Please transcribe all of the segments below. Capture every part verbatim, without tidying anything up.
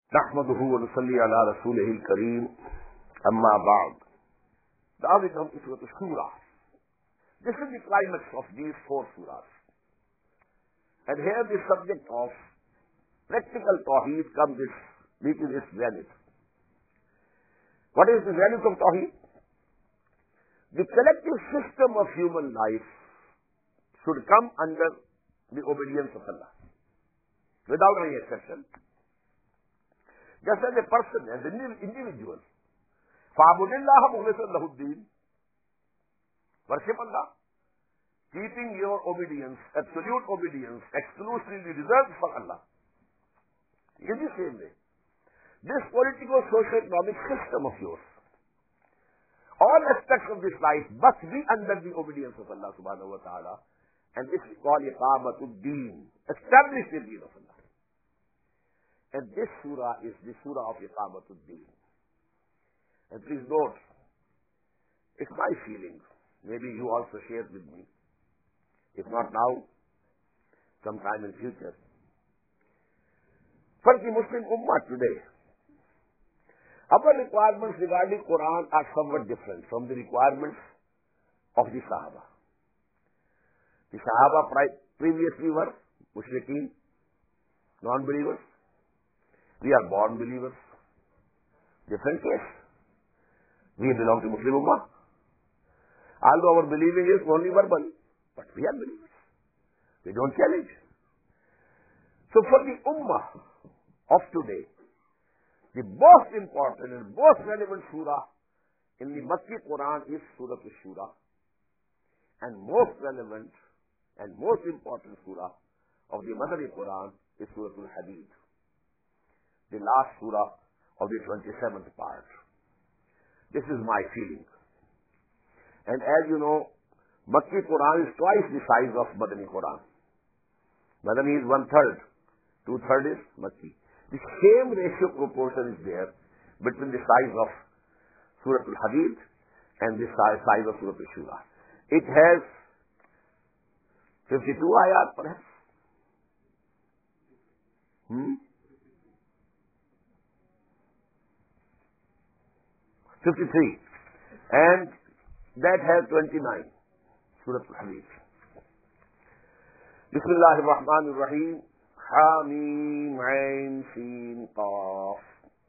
नहमदुहु व नुसल्ली अला रसूलिहिल करीम अम्मा बाद. Now we come to Surah Shura. This is the climax of these four surahs. And here the subject of practical Tawheed comes its, reaches its zenith. What is the zenith of Tawheed? The collective system of human life should come under the obedience of Allah, without any exception. Just as a person, as an individual, فَعْبُدِ اللَّهَ مُخْلِصًا لَهُ الدِّينَ, worship Allah, keeping your obedience, absolute obedience, exclusively reserved for Allah. In the same way, this politico-socio-economic system of yours, all aspects of this life must be under the obedience of Allah subhanahu wa ta'ala, and this is called iqamatud deen, establish the deen of Allah. And this surah is the surah of iqamatud deen. And please note, it's my feeling, maybe you also share it with me, if not now, sometime in future. For the Muslim Ummah today, our requirements regarding Quran are somewhat different from the requirements of the Sahaba. The Sahaba previously were mushrikeen, non-believers. We are born believers. Different case. We belong to Muslim Ummah. Although our believing is only verbal, but we are believers. We don't challenge. So for the Ummah of today, the most important and most relevant surah in the Makki Quran is Surah Shura, and most relevant and most important surah of the Madani Quran is Surah Al-Hadid, the last surah of the twenty-seventh part. This is my feeling. And as you know, Makki Quran is twice the size of Madani Quran. Madani is one-third, two-third is Makki. The same ratio proportion is there between the size of Surah Al-Hadid and the size of Surah Shura. It has fifty-two ayat perhaps. Hmm? fifty-three. And that has twenty-nine. Surah Al-Hadid. Bismillahir Rahmanir Rahim. Hamim Ain Sin Qaf.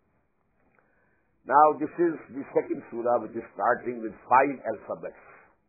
Now this is the second surah which is starting with five alphabets.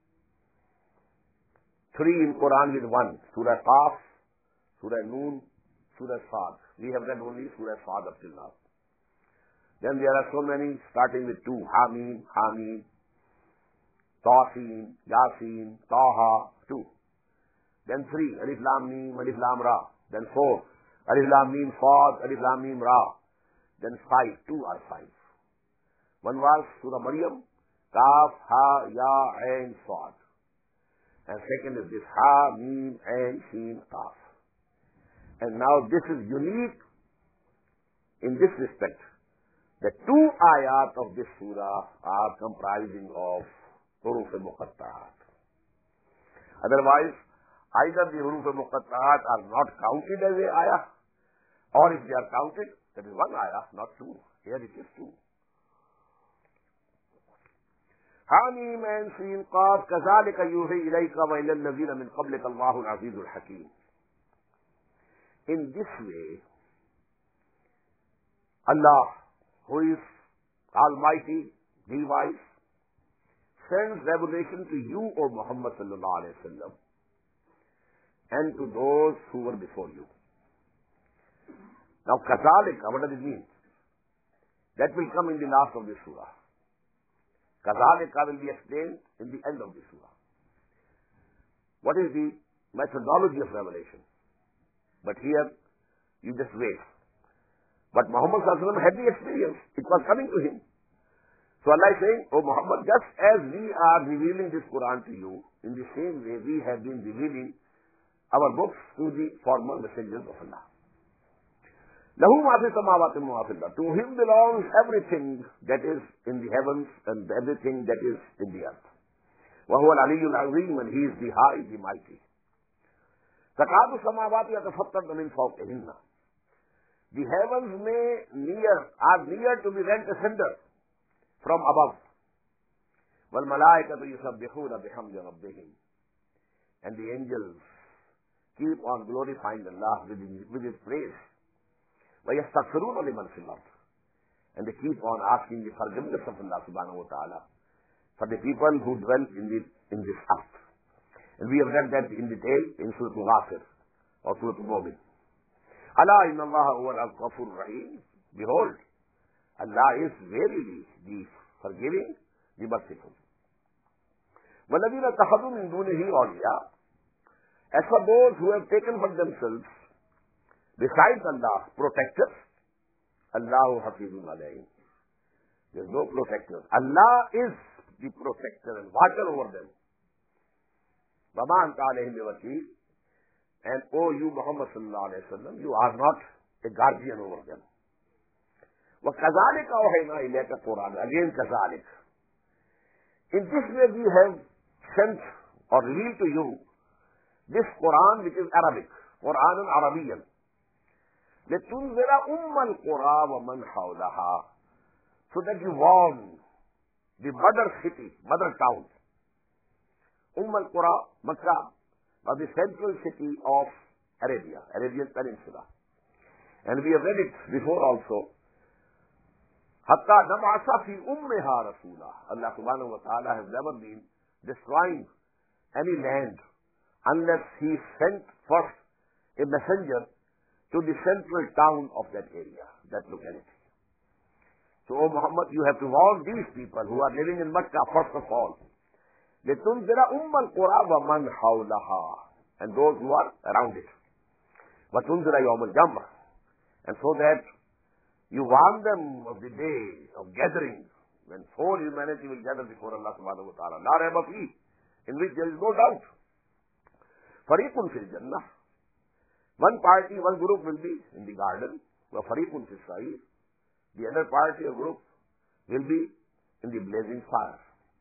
Three in Quran with one. Surah Qaf, Surah Noon, Surah Sad. We have read only Surah Sad up till now. Then there are so many starting with two. Hamim, Hamim, Tasin, Yasin, Taha, two. Then three. Alif Lam Mim, Alif Lam Ra. Then four. Alif Lam Mim Sad, Alif Lam Mim Ra. Then five. Two are five. One was Surah Maryam, Kaf, Ha, Ya, Ain, Sad. And second is this Ha, Mim, Ain, Shin, Kaf. And now this is unique in this respect. The two ayat of this surah are comprising of huruf muqatta'at. Otherwise, either the huruf muqatta'at are not counted as a ayah, or if they are counted, that is one ayah, not two. Here it is two. Hamim and Sin Qaf kazalika yuhi ilayka wa ila alladhina min qablika Allahu al-azizul hakim. In this way, Allah, who is Almighty, the Wise, sends revelation to you, O Muhammad sallallahu alayhi wa sallam, and to those who were before you. Now, kazalika, what does it mean? That will come in the last of this surah. Kazalika will be explained in the end of this surah. What is the methodology of revelation? But here, you just wait. But Muhammad sallallahu alayhi wa sallam had the experience. It was coming to him. So Allah is saying, O Muhammad, just as we are revealing this Quran to you, in the same way we have been revealing our books to the former messengers of Allah. Lahu ma fi samawati wa ma fil ard. To him belongs everything that is in the heavens and everything that is in the earth. Wa huwa al-aliyyul azim, and he is the high, the mighty. Takadu samawati yatafattarna min fawqihinna. The heavens may near, are near to be rent asunder from above. وَالْمَلَائِكَةُ يُسَبِّحُونَ بِحَمْدِ رَبِّهِمْ. And the angels keep on glorifying Allah with His, with his praise. وَيَسْتَغْفِرُونَ لِمَنْ فِي الْأَرْضِ. And they keep on asking the forgiveness of Allah subhanahu wa ta'ala for the people who dwell in, the, in this earth. And we have read that in detail in Surah Al-Ghafir or Surah Al-Mu'min. Allah inna Allah huwa al-Ghafur Rahim. Behold, Allah is verily the forgiving, the merciful. وَالَّذِينَ اتَّخَذُوا مِن دُونِهِ أَوْلِيَاءَ. As for those who have taken for themselves, besides Allah, protectors, Allahu Hafizun alayhim. There is no protector. Allah is the protector and watcher over them. وَمَا أَنْتَ عَلَيْهِمْ بِوَكِيلٍ. And O you Muhammad sallallahu alayhi wa sallam, you are not a guardian over them. وَكَذَلِكَ أَوْحَيْنَا إِلَيْكَ قُرْآنًا. Again, كَذَلِكَ. In this way we have sent or revealed to you this Quran, which is Arabic, Quran Arabian. لِتُنْذِرَ أُمَّ الْقُرَى وَمَنْ حَوْلَهَا. So that you warn the mother city, mother town. Umm al-Qura, Makkah, was the central city of Arabia, Arabian Peninsula. And we have read it before also. حَتَّى نَبْعَثَ فِي أُمِّهَا رَسُولًا. Allah subhanahu wa ta'ala has never been destroying any land unless He sent first a messenger to the central town of that area, that locality. So, O Muhammad, you have to warn these people who are living in Makkah first of all. لِتُنْذِرَ أُمَّ الْقُرَى وَمَنْ حَوْلَهَا. And those who are around it. وَتُنْذِرَ يَوْمَ الْجَمْعِ. And so that you warn them of the day of gathering, when whole humanity will gather before Allah subhanahu wa ta'ala. لَا رَيْبَ فِيهِ. In which there is no doubt. فَرِيقٌ فِي الْجَنَّةِ. One party, one group will be in the garden. وَفَرِيقٌ فِي السَّعِيرِ. The other party or group will be in the blazing fire.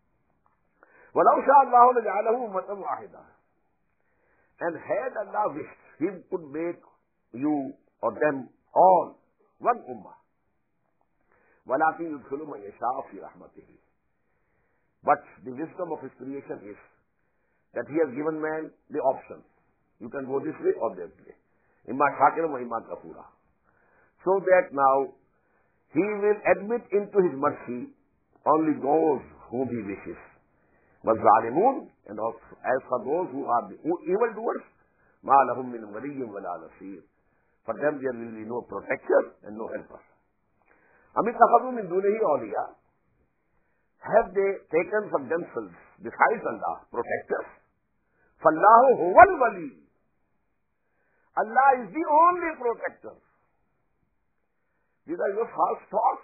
وَلَوْ شَاءَ اللَّهُ لَجَعَلَهُ أُمَّةً وَاحِدَةً. And had Allah wished, He could make you or them all one ummah. وَلَكِنْ يُدْخِلُ مَنْ يَشَاءُ فِي رَحْمَتِهِ. But the wisdom of His creation is that He has given man the option. You can go this way or that way. إِمَّا شَاكِرًا وَإِمَّا كَفُورًا. So that now He will admit into His mercy only those whom He wishes. وَالظَّالِمُونَ. And also, as for those who are the evildoers, مَا لَهُمْ مِنْ وَلِيٍّ وَلَا نَصِيرٍ. For them there will be no protector and no helper. أَمِ اتَّخَذُوا مِن دُونِهِ أَوْلِيَاءَ. Have they taken from themselves, besides Allah, protectors? فَاللَّهُ هُوَ الْوَلِيُّ. Allah is the only protector. These are your false thoughts.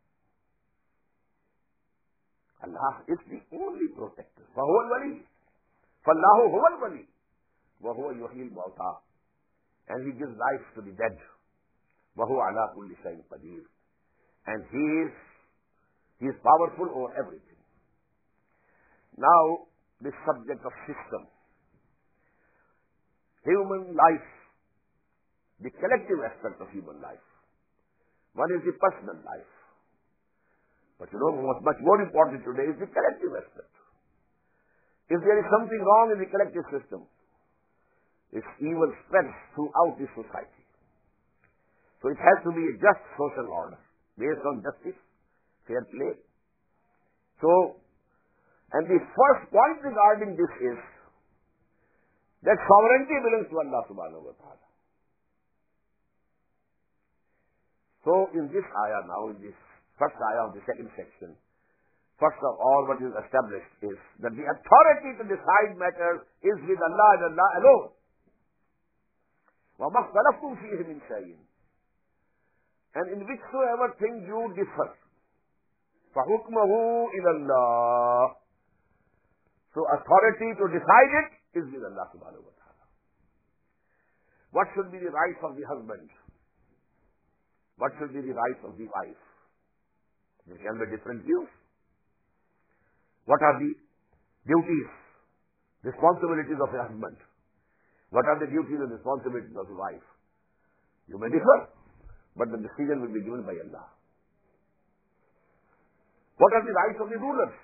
Allah is the only protector. فَهُوَ الْوَلِيُّ. فَاللَّهُ هُوَ الْوَلِيُّ. وَهُوَ يُحْيِي الْمَوْتَى. And He gives life to the dead. وَهُوَ عَلَى كُلِّ شَيْءٍ قَدِيرٌ. And He is, He is powerful over everything. Now, the subject of system. Human life. The collective aspect of human life. One is the personal life. But you know, what's much more important today is the collective aspect. If there is something wrong in the collective system, its evil spreads throughout the society. So it has to be a just social order, based on justice, fair play. So, and the first point regarding this is that sovereignty belongs to Allah subhanahu wa ta'ala. So in this ayah now, in this first ayah of the second section, first of all what is established is that the authority to decide matters is with Allah and Allah alone. وَمَا اخْتَلَفْتُمْ فِيهِ مِنْ شَيْءٍ. And in whichsoever thing you differ, فَحُكْمَهُ إِلَى اللَّهِ. So authority to decide it is with Allah subhanahu wa ta'ala. What should be the rights of the husband? What should be the rights of the wife? There can be different views. What are the duties, responsibilities of a husband? What are the duties and responsibilities of a wife? You may differ. but the decision will be given by Allah. What are the rights of the rulers?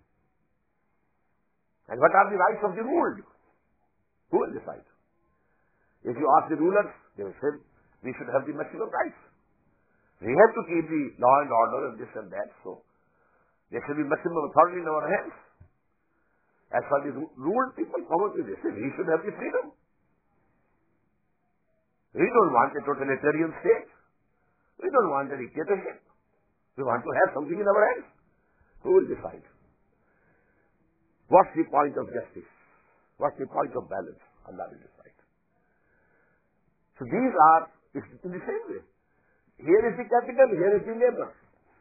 And what are the rights of the ruled? Who will decide? If you ask the rulers, they will say, we should have the maximum rights. We have to keep the law and order and this and that, so there should be maximum authority in our hands. As for the ruled people, probably they say, we should have the freedom. We don't want a totalitarian state. We don't want a dictatorship. We want to have something in our hands. Who will decide? What's the point of justice? What's the point of balance? Allah will decide. So these are, it's in the same way. Here is the capital, here is the labor.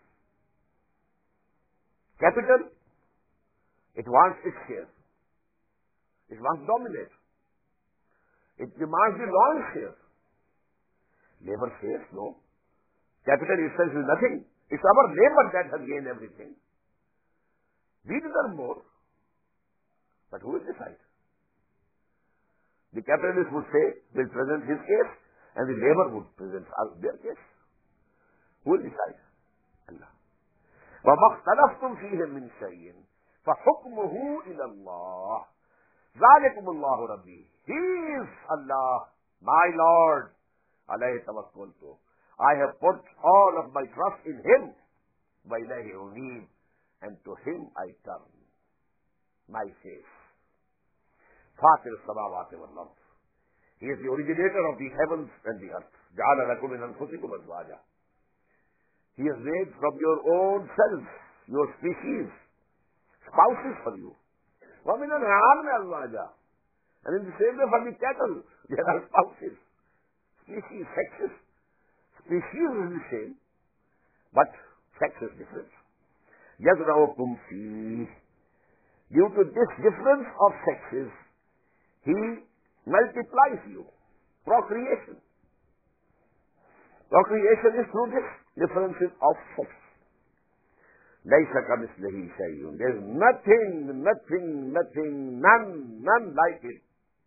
Capital, it wants its share. It wants to dominate. It demands the lion's share. Labor says no. Capital itself is nothing. It's our labor that has gained everything. We deserve more. But who will decide? The capitalist would say, will present his case, and the labor would present their case. Who will decide? Allah. وَمَا اخْتَلَفْتُمْ فِيهِ مِنْ شَيْءٍ فَحُكْمُهُ إِلَى اللَّهِ ذَلِكُمُ اللَّهُ رَبِّي. He is Allah, my Lord. عَلَيْهِ تَوَكَّلْتُ. I have put all of my trust in Him. وَإِلَيْهِ أُنِيبُ. And to Him I turn my face. فَاطِرُ السَّمَاوَاتِ وَالْأَرْضِ. He is the originator of the heavens and the earth. جَعَلَ لَكُمْ مِنْ أَنفُسِكُمْ أَزْوَاجًا. He has made from your own selves, your species, spouses for you. وَمِنَ الْأَنْعَامِ أَزْوَاجًا. And in the same way for the cattle, there are spouses, species, sexes. Species is the same, but sex is different. يَزْرَعُكُمْ فِيهِ. Due to this difference of sexes, He multiplies you. Procreation. Procreation is through this differences of sex. لَيْسَ كَمِثْلِهِ شَيْءٌ. There is nothing, nothing, nothing, none, none like it.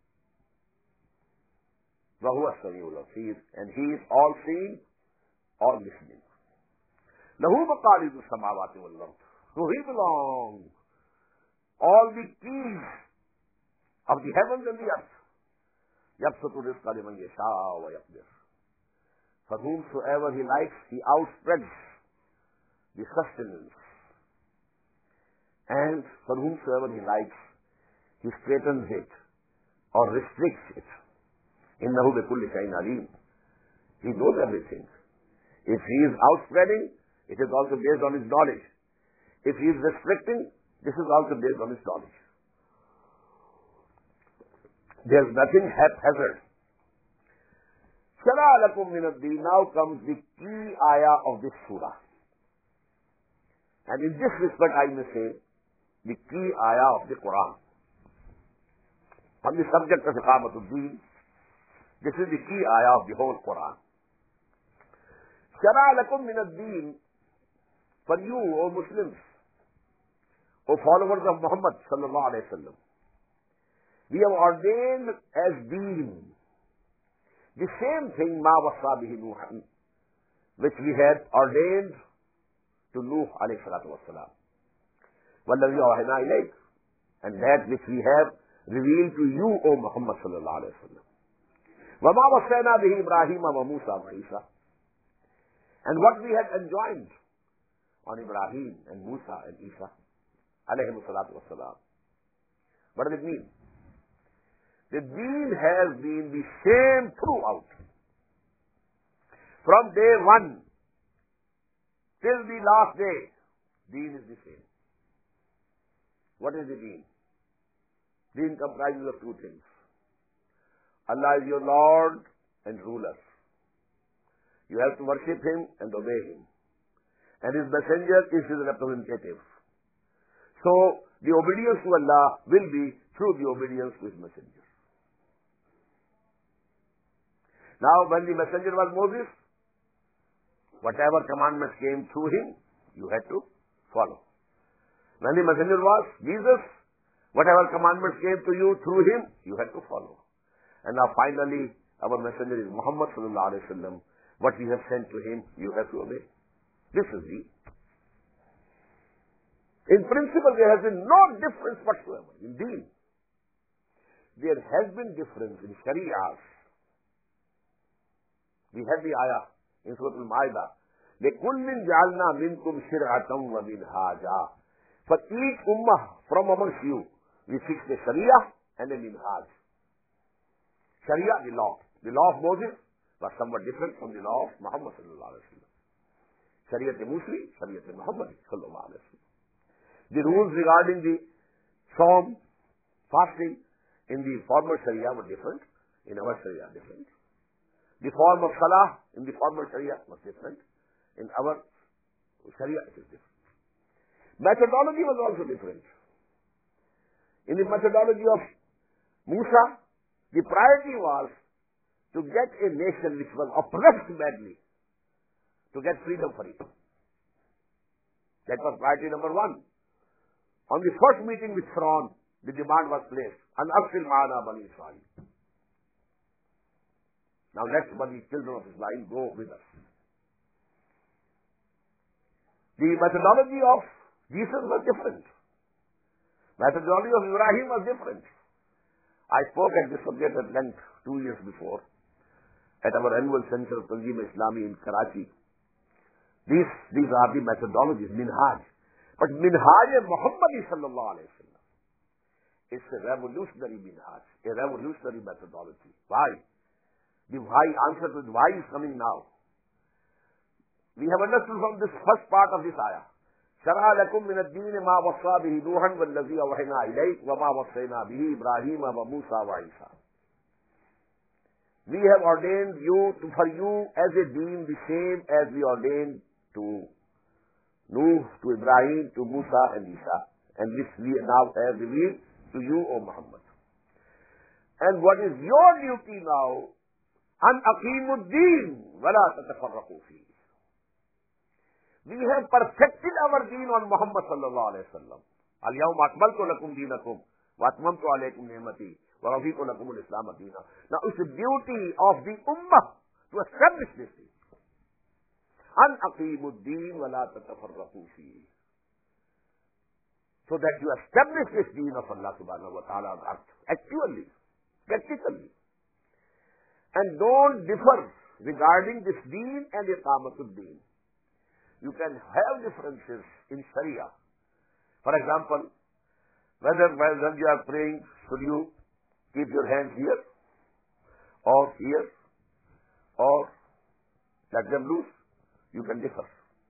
وَهُوَ السَّمِيعُ الْبَصِيرُ. And He is all seeing, all listening. لَهُ مَقَالِيدُ السَّمَاوَاتِ وَالْأَرْضِ. To He belong all the keys of the heavens and the earth. يَبْسُطُ الرِّزْقَ لِمَنْ يَشَاءُ وَيَقْدِرُ. For whomsoever He likes, He outspreads the sustenance. And for whomsoever He likes, He straightens it or restricts it. إِنَّهُ بِكُلِّ شَيْءٍ عَلِيمٌ. He knows everything. If He is outspreading, it is also based on His knowledge. If He is restricting, this is also based on His knowledge. There is nothing haphazard. شَرَعَ لَكُمْ مِنَ الدِّينِ. Now comes the key ayah of this surah. And in this respect I may say, the key ayah of the Quran. On the subject of Iqamatul Deen, this is the key ayah of the whole Quran. شَرَعَ لَكُمْ مِنَ الدِّينِ. For you, O Muslims, O followers of Muhammad sallallahu alayhi wa sallam, we have ordained as deen the same thing ma wasa bihi Nuh, which we had ordained to Nuh alayhi salatu wassalam. وَالَّذِي أَوْحَيْنَا إِلَيْكَ. And that which we have revealed to you, O Muhammad sallallahu alayhi wa sallam. وَمَا وَصَّيْنَا بِهِ إِبْرَاهِيمَ وَمُوسَى وَعِيسَى. And what we had enjoined on Ibrahim and Musa and Isa alayhi salatu wassalam. What does it mean? The deen has been the same throughout. From day one till the last day, deen is the same. What is the deen? Deen comprises of two things. Allah is your Lord and ruler. You have to worship Him and obey Him. And His messenger is His representative. So, the obedience to Allah will be through the obedience to His messenger. Now, when the messenger was Moses, whatever commandments came through him, you had to follow. When the messenger was Jesus, whatever commandments came to you through him, you had to follow. And now finally, our messenger is Muhammad sallallahu alaihi wasallam. what we have sent to him, you have to obey. This is the. In principle, there has been no difference whatsoever in deen. There has been difference in shari'ahs. We have the ayah in Surah Al-Ma'idah. لِكُلٍّ جَعَلْنَا مِنْكُمْ شِرْعَةً وَمِنْهَاجًا. For each ummah from amongst you, we fixed a sharia and a minhaj. Sharia, the law. The law of Moses was somewhat different from the law of Muhammad sallallahu alaihi wasallam. Shariat-e-Musi, Shariat-e-Muhammadi sallallahu alaihi wasallam. The rules regarding the Psalm, fasting, in the former Sharia were different, in our Sharia different. The form of Salah in the former Sharia was different, in our Sharia it is different. Methodology was also different. In the methodology of Musa, the priority was to get a nation which was oppressed badly, to get freedom for it. That was priority number one. On the first meeting with Pharaoh, the demand was placed, An Arsil Ma'ana Bani Israel. Now let the children of Israel go with us. The methodology of Jesus was different. Methodology of Ibrahim was different. I spoke at this subject at length two years before at our annual Center of Tanzeem Islami in Karachi. These, these are the methodologies, minhaj. But minhaj Muhammadi sallallahu alayhi wa sallam is a revolutionary minhaj, a revolutionary methodology. Why? The why answer to the why is coming now. We have understood from this first part of this ayah. شَرَعَ لَكُم مِّنَ الدِّينِ مَا وَصَّىٰ بِهِ نُوحًا وَالَّذِي أَوْحَيْنَا إِلَيْكَ وَمَا وَصَّيْنَا بِهِ إِبْرَاهِيمَ وَمُوسَىٰ وَعِيسَىٰ. We have ordained you to, for you as a deen the same as we ordained to Nuh, to Ibrahim, to Musa and Isa, and this we now have revealed to you, O Muhammad. And what is your duty now? An aqimu ad-deen wa la tatafarraqu fihi. We have perfected our deen on Muhammad sallallahu alayhi wa sallam. Al-yawma akmaltu lakum deenakum wa atmamtu alaykum ni'mati wa raditu lakum al-islam deena. Now it's the duty of the ummah to establish this deen. An aqimu ad-deen wa la tatafarraqu fihi. So that you establish this deen of Allah subhanahu wa ta'ala actually, practically. And don't differ regarding this deen and iqamatul deen. You can have differences in Sharia. For example, whether when you are praying, should you keep your hands here, or here, or let them loose? You can differ.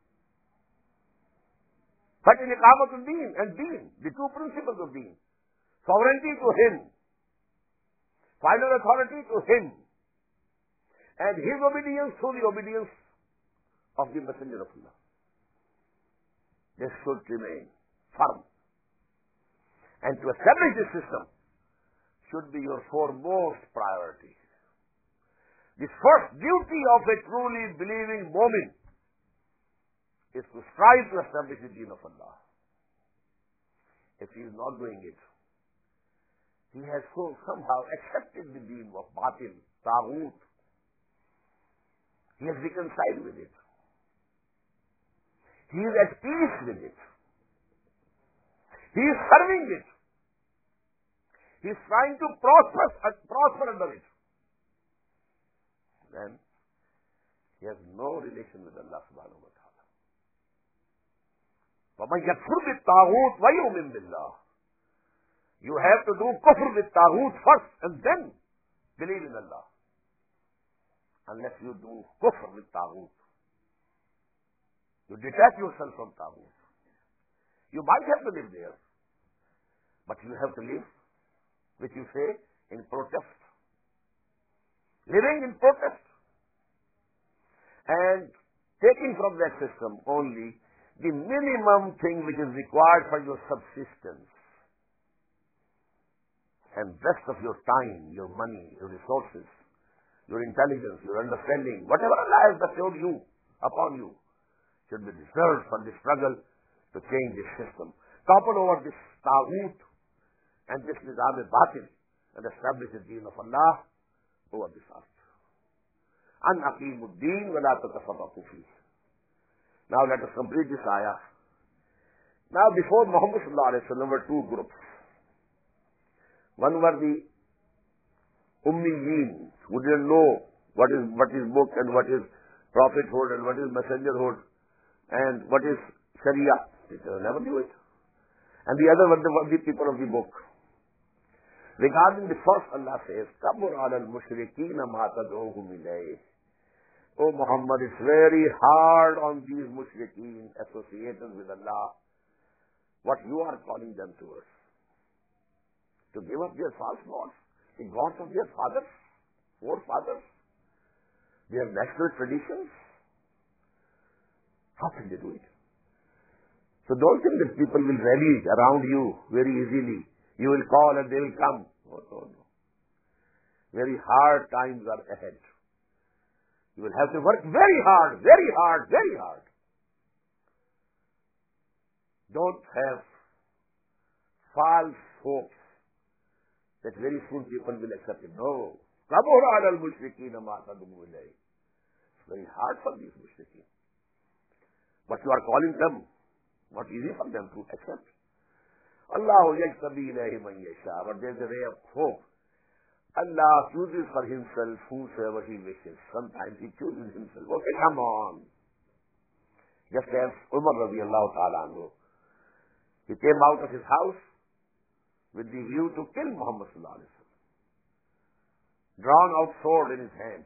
But in iqamatul deen and deen, the two principles of deen, sovereignty to him, final authority to him, and his obedience to the obedience of the Messenger of Allah. This should remain firm. And to establish this system should be your foremost priority. The first duty of a truly believing mu'min is to strive to establish the deen of Allah. If he is not doing it, he has so somehow accepted the deen of batil, taghut. He has reconciled with it. He is at peace with it. He is serving it. He is trying to prosper, uh, prosper under it. Then he has no relation with Allah subhanahu wa ta'ala. وَمَنْ يَكْفُرْ بِالطَّاغُوتِ وَيُؤْمِنْ بِاللَّهِ. You have to do kufr with taghut first and then believe in Allah. Unless you do kufr with taghut, you detach yourself from taghut. You might have to live there, but you have to live, which you say, in protest. Living in protest. And taking from that system only the minimum thing which is required for your subsistence. And rest of your time, your money, your resources, your intelligence, your understanding, whatever Allah has bestowed you, upon you, should be reserved for the struggle to change this system. Topple over this taghut and this nizam-e-batil and establish the deen of Allah over this earth. An aqimuddin wa la tatafarraqu fihi. Now let us complete this ayah. Now before Muhammad sallallahu alaihi wasallam were two groups. One were the Ummiyeen, who didn't know what is what is book and what is prophethood and what is messengerhood and what is Sharia. They never knew it. And the other were the, were the people of the book. Regarding the first, Allah says, Kabur ala al-mushrikeen ma tad'uhum ilayh. Oh Muhammad, it's very hard on these mushrikeen associated with Allah, what you are calling them towards. To give up their false gods, the gods of their fathers, forefathers, their national traditions. How can they do it? So don't think that people will rally around you very easily. You will call and they will come. No, no, no. Very hard times are ahead. You will have to work very hard, very hard, very hard. Don't have false hopes that very soon people will accept it. No. It's very hard for these mushrikeen. But you are calling them. Not easy for them to accept. Allah yajtabi ilayhi man yasha. But there is a ray of hope. Allah chooses for himself whosoever he wishes. Sometimes he chooses himself. Okay, come on. Just as Umar radiallahu ta'ala anhu. He came out of his house with the view to kill Muhammad sallallahu alaihi wasallam. Drawn out sword in his hand.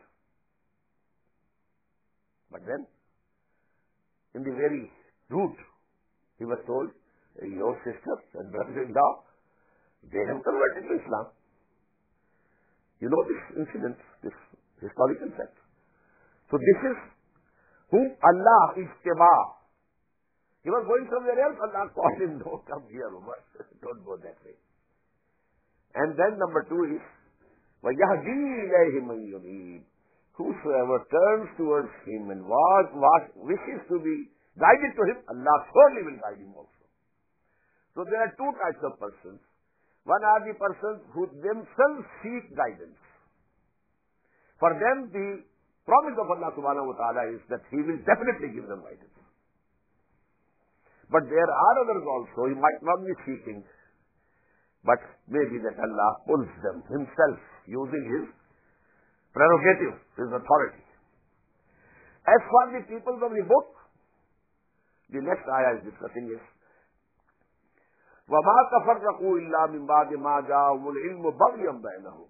But then, in the very route, he was told, your sisters and brothers-in-law, they have converted to Islam. You know this incident, this historical fact. So this is whom Allah ijtaba. He was going somewhere else, Allah called him, no, come here, Umar. Don't go that way. And then number two is, وَيَهْدِي إِلَيْهِ مَنْ يُنِيبُ. Whosoever turns towards him and was, was, wishes to be guided to him, Allah surely will guide him also. So there are two types of persons. One are the persons who themselves seek guidance. For them, the promise of Allah subhanahu wa ta'ala is that He will definitely give them guidance. But there are others also, He might not be seeking, but maybe that Allah pulls them Himself using His prerogative, His authority. As for the people of the book, the next ayah is discussing is, وَمَا تَفَرَّقُوا إِلَّا مِنْ بَعْدِ مَا جَاءَهُمُ الْعِلْمُ بَغْيًا بَيْنَهُمْ.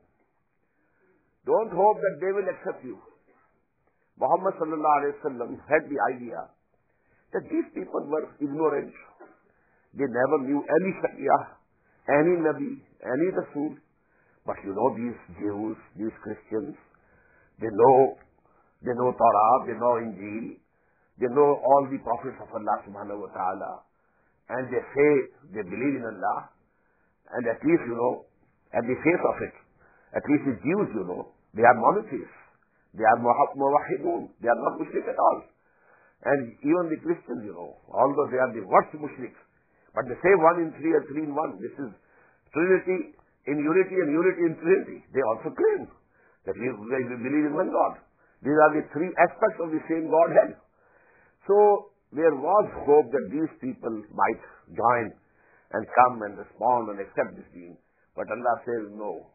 Don't hope that they will accept you. Muhammad sallallahu alayhi wa sallam had the idea that these people were ignorant. They never knew any Sharia, any Nabi, any Rasul. But you know these Jews, these Christians, they know, they know Torah, they know Injil, they know all the prophets of Allah subhanahu wa ta'ala. And they say they believe in Allah, and at least, you know, at the face of it, at least the Jews, you know, they are monotheists. They are muwahhidun. They are not mushrik at all. And even the Christians, you know, although they are the worst mushriks, but they say one in three and three in one. This is Trinity in unity and unity in Trinity. They also claim that we, we believe in one God. These are the three aspects of the same Godhead. So, there was hope that these people might join and come and respond and accept this deen. But Allah says, no.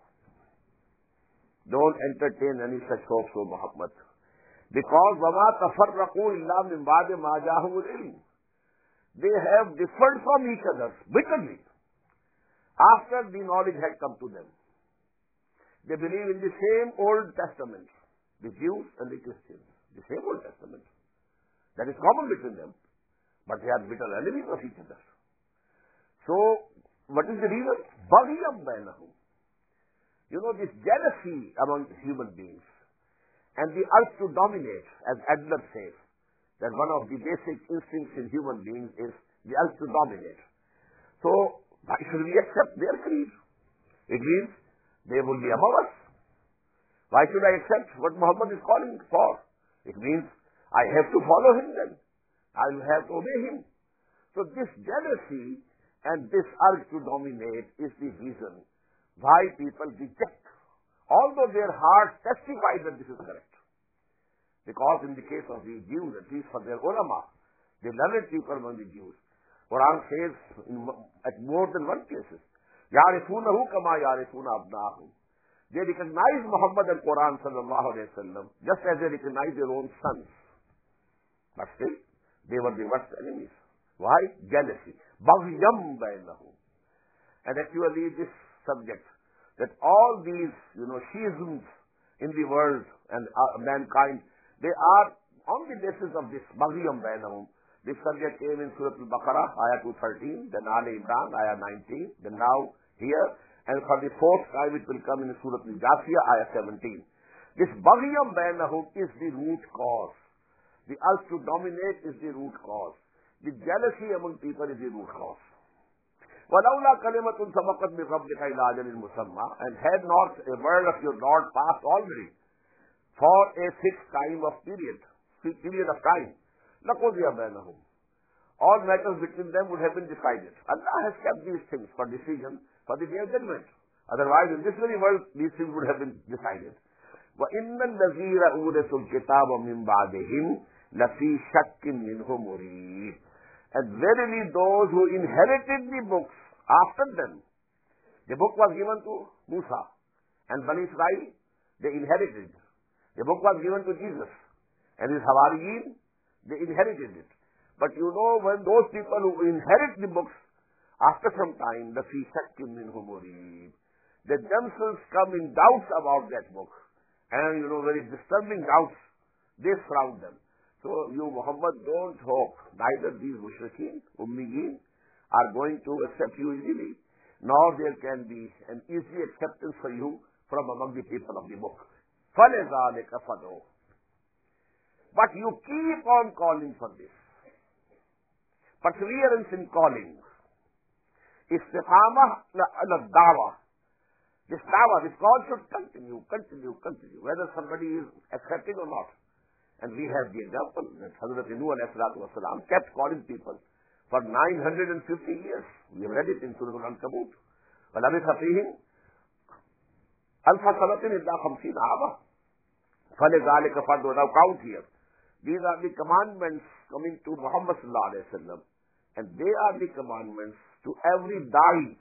Don't entertain any such hopes, O Muhammad. Because وَمَا تَفَرَّقُوا إِلَّا مِنْ بَعْدِ مَا جَاءَهُمُ الْعِلْمُ. They have differed from each other bitterly after the knowledge had come to them. They believe in the same Old Testament, the Jews and the Christians, the same Old Testament. That is common between them. But they are bitter enemies of each other. So, what is the reason? بَغْيًا بَيْنَهُمْ. You know, this jealousy among human beings and the urge to dominate, as Adler says, that one of the basic instincts in human beings is the urge to dominate. So, why should we accept their creed? It means they will be above us. Why should I accept what Muhammad is calling for? It means I have to follow him then. I will have to obey him. So this jealousy and this urge to dominate is the reason why people reject, although their hearts testify that this is correct. Because in the case of the Jews, at least for their ulama, the learned people among the Jews, Quran says in, at more than one places, يَعْرِفُونَهُ كَمَا يَعْرِفُونَ أَبْنَاءَهُم. They recognize Muhammad and Quran sallallahu alayhi wa sallam just as they recognize their own sons. But still, they were the worst enemies. Why? Jealousy. بَغْيًا بَيْنَهُمْ. And actually this subject, that all these, you know, schisms in the world and uh, mankind, they are on the basis of this بَغْيًا بَيْنَهُمْ. This subject came in Surah Al-Baqarah, ayah two thirteen, then Ali Imran, ayah nineteen, then now here, and for the fourth time it will come in Surah Al-Jasiyah, ayah seventeen. This Baghiyam Bainahum is the root cause. The urge to dominate is the root cause. The jealousy among people is the root cause. وَلَوْلَا كَلِمَةٌ سَبَقَتْ مِنْ رَبِّكَ إِلَىٰ أَجَلٍ مُّسَمًّى. And had not a word of your Lord passed already for a fixed time of period, period of time, لَقُضِيَ بَيْنَهُمْ. All matters between them would have been decided. Allah has kept these things for decision for the day of judgment. Otherwise, in this very world, these things would have been decided. وَإِنَّ الَّذِينَ أُورِثُوا الْكِتَابَ مِنْ بَعْدِهِمْ لَفِي شَكٍّ مِّنْهُ مُرِيبٍ. And verily those who inherited the books after them, the book was given to Musa and Bani Israel, they inherited. The book was given to Jesus and his Hawariyin, they inherited it. But you know, when those people who inherit the books, after some time, the fi shakkin minhu murib, they themselves come in doubts about that book. And you know, very disturbing doubts, they surround them. So you, Muhammad, don't hope neither these mushrikeen, ummiyin, are going to accept you easily, nor there can be an easy acceptance for you from among the people of the book. فَلِذَلِكَ فَدْعُوا. But you keep on calling for this. Perseverance in calling. Istiqamah ala da'wah. This da'wah, this call should continue, continue, continue, whether somebody is accepting or not. And we have the example that Hazrat Nuh alayhi salatu wasalam kept calling people for nine hundred fifty years. We have read it in Surah Al-Ankabut. وَلَبِثَ فِيهِمْ أَلْفَ سَنَةٍ إِلَّا خَمْسِينَ عَامًا فَلِذَلِكَ فَادْعُوا. Now count here. These are the commandments coming to Muhammad sallallahu alayhi wa sallam. And they are the commandments to every da'i,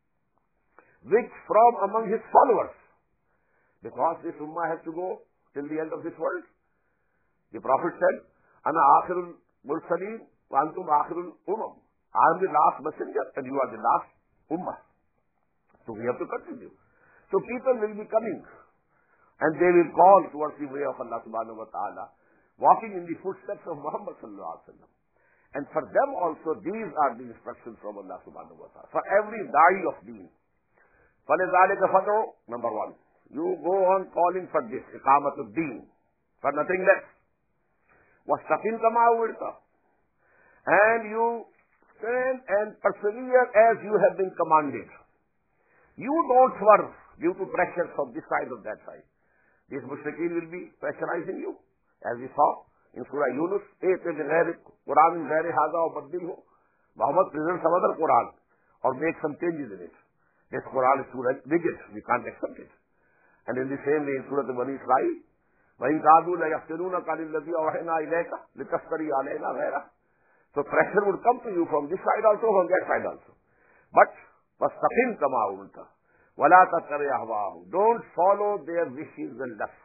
which from among his followers. Because this ummah has to go till the end of this world. The Prophet said, Ana akhirul mursaleen wa antum akhirul umam. I am the last messenger and you are the last ummah. So we have to continue. So people will be coming and they will call towards the way of Allah subhanahu wa ta'ala, walking in the footsteps of Muhammad sallallahu alaihi wasallam. And for them also, these are the instructions from Allah subhanahu wa ta'ala. For every da'i of deen. فَلِذَلِكَ فَدْعُوا. Number one, you go on calling for this, iqamatul deen, for nothing less. وَاسْتَقِمْ كَمَا أُمِرْتَ. And you stand and persevere as you have been commanded. You don't swerve due to pressure from this side or that side. These mushrikeen will be pressurizing you, as we saw in Surah Yunus. Quran in Ghairi Haza or Baddilhu. Muhammad presents some other Quran or make some changes in it. This Quran is too rigid. We can't accept it. And in the same way in Surah Bani Israel, وَإِنْ كَادُوا لَيَفْتِنُونَكَ عَنِ الَّذِي أَوْحَيْنَا إِلَيْكَ لِتَفْتَرِيَ عَلَيْنَا غَيْرَهُ. So pressure would come to you from this side also, from that side also. But وَاسْتَقِمْ كَمَا أُمِرْتَ وَلَا تَتَّبِعْ أَهْوَاءَهُمْ. Don't follow their wishes and lusts.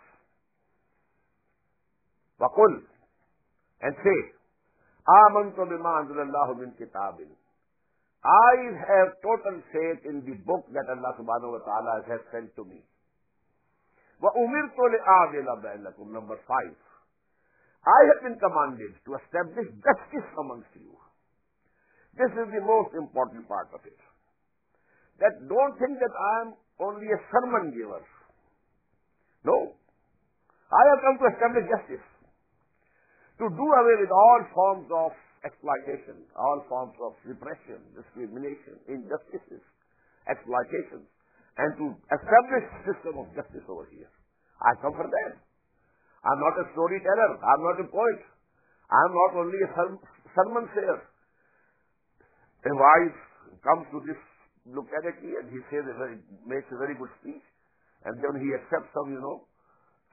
وَقُلْ. And say, آمَنْتُ بِمَا أَنزَلَ اللَّهُ مِنْ كِتَابٍ. I have total faith in the book that Allah subhanahu wa ta'ala has sent to me. وَأُمِرْتُ لِأَعْدِلَ بَيْنَكُمْ. Number five. I have been commanded to establish justice amongst you. This is the most important part of it. That don't think that I am only a sermon giver. No. I have come to establish justice. To do away with all forms of exploitation, all forms of repression, discrimination, injustices, exploitation, and to establish a system of justice over here. I come for that. I'm not a storyteller. I'm not a poet. I'm not only a sermon sayer. A wife comes to this locality and he says a very, makes a very good speech, and then he accepts some, you know,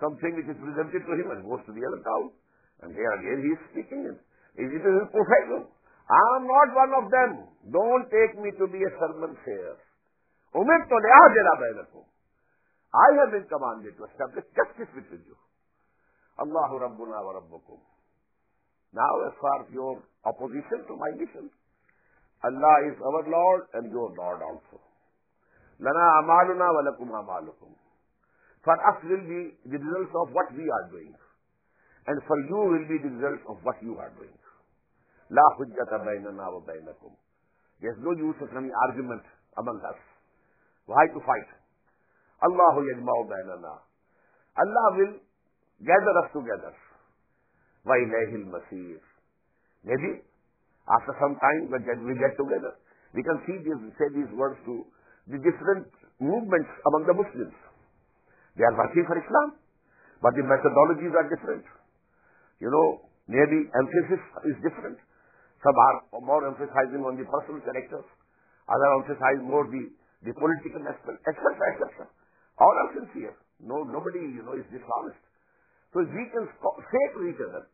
something which is presented to him and goes to the other town. And here again he is speaking it. It is his profession. I am not one of them. Don't take me to be a servant here. Umirtu li'adila bainakum. I have been commanded to establish justice between you. Allahu Rabbuna wa Rabbukum. Now as far as your opposition to my mission, Allah is our Lord and your Lord also. Lana amaluna wa lakum amalukum. For us will be the results of what we are doing. And for you will be the results of what you are doing. La hujjata bainana wa bainakum. There is no use of any argument among us. Why to fight? Allahu yajma'u bainana. Allah will gather us together. Wa ilayhi al-masir. Maybe after some time when we get together, we can see these, say these words to the different movements among the Muslims. They are working for Islam, but the methodologies are different. You know, maybe emphasis is different. Some are more emphasizing on the personal characters, others emphasize more the, the political aspect, et cetera, et cetera. All are sincere. No, nobody, you know, is dishonest. So we can say to each other,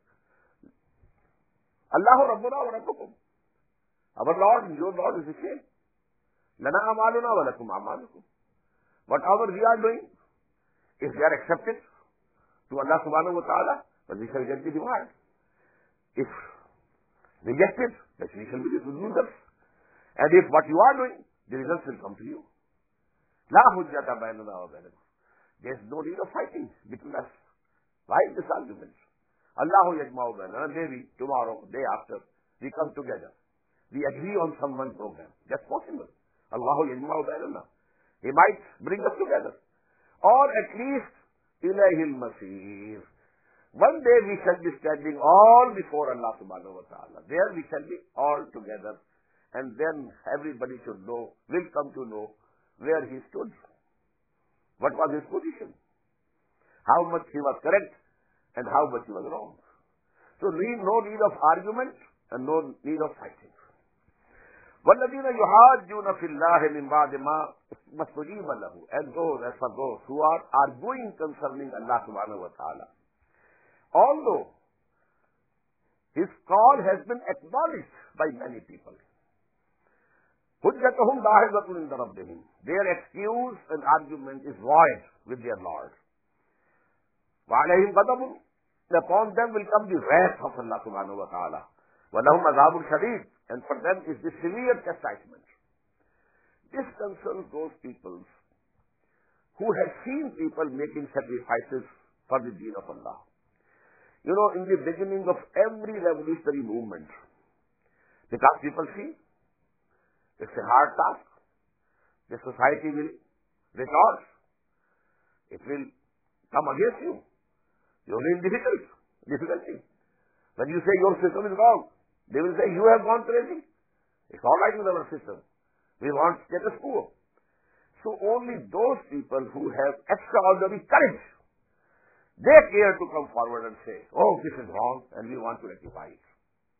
Allahu Rabbuna wa Rabbukum. Our Lord and your Lord is the same. Lana amaluna wa lakum amalukum. Whatever we are doing, if they are accepted to Allah subhanahu wa ta'ala, then we shall get the reward. If rejected, then we shall be the losers. And if what you are doing, the results will come to you. La hujjata bainana wa bainakum. There is no need of fighting between us. Why this argument? Allahu yajma'u bainana. Maybe tomorrow, day after, we come together. We agree on some one program. That's possible. Allahu yajma'u bainana. He might bring us together. Or at least, ilayhi al-masir. One day we shall be standing all before Allah subhanahu wa ta'ala. There we shall be all together. And then everybody should know, will come to know where he stood. What was his position? How much he was correct and how much he was wrong. So need, no need of argument and no need of fighting. وَالَّذِينَ يُحَاجُّونَ فِي اللَّهِ مِنْ بَعْدِ مَا اسْتُجِيبَ لَهُ. And those, as for those who are arguing concerning Allah subhanahu wa ta'ala, although his call has been acknowledged by many people, حُجَّتُهُمْ دَاحِضَةٌ عِنْدَ رَبِّهِمْ. Their excuse and argument is void with their Lord. وَعَلَيْهِمْ غَضَبٌ. Upon them will come the wrath of Allah subhanahu wa ta'ala. وَلَهُمْ عَذَابٌ شَدِيدٌ. And for them is the severe chastisement. This concerns those people who have seen people making sacrifices for the deen of Allah. You know, in the beginning of every revolutionary movement, because people see it's a hard task, the society will retort. It will come against you. You're in difficult, difficulty. When you say your system is wrong, they will say, you have gone crazy. It's all right with our system. We want status quo. So only those people who have extraordinary courage, they care to come forward and say, oh, this is wrong and we want to rectify it.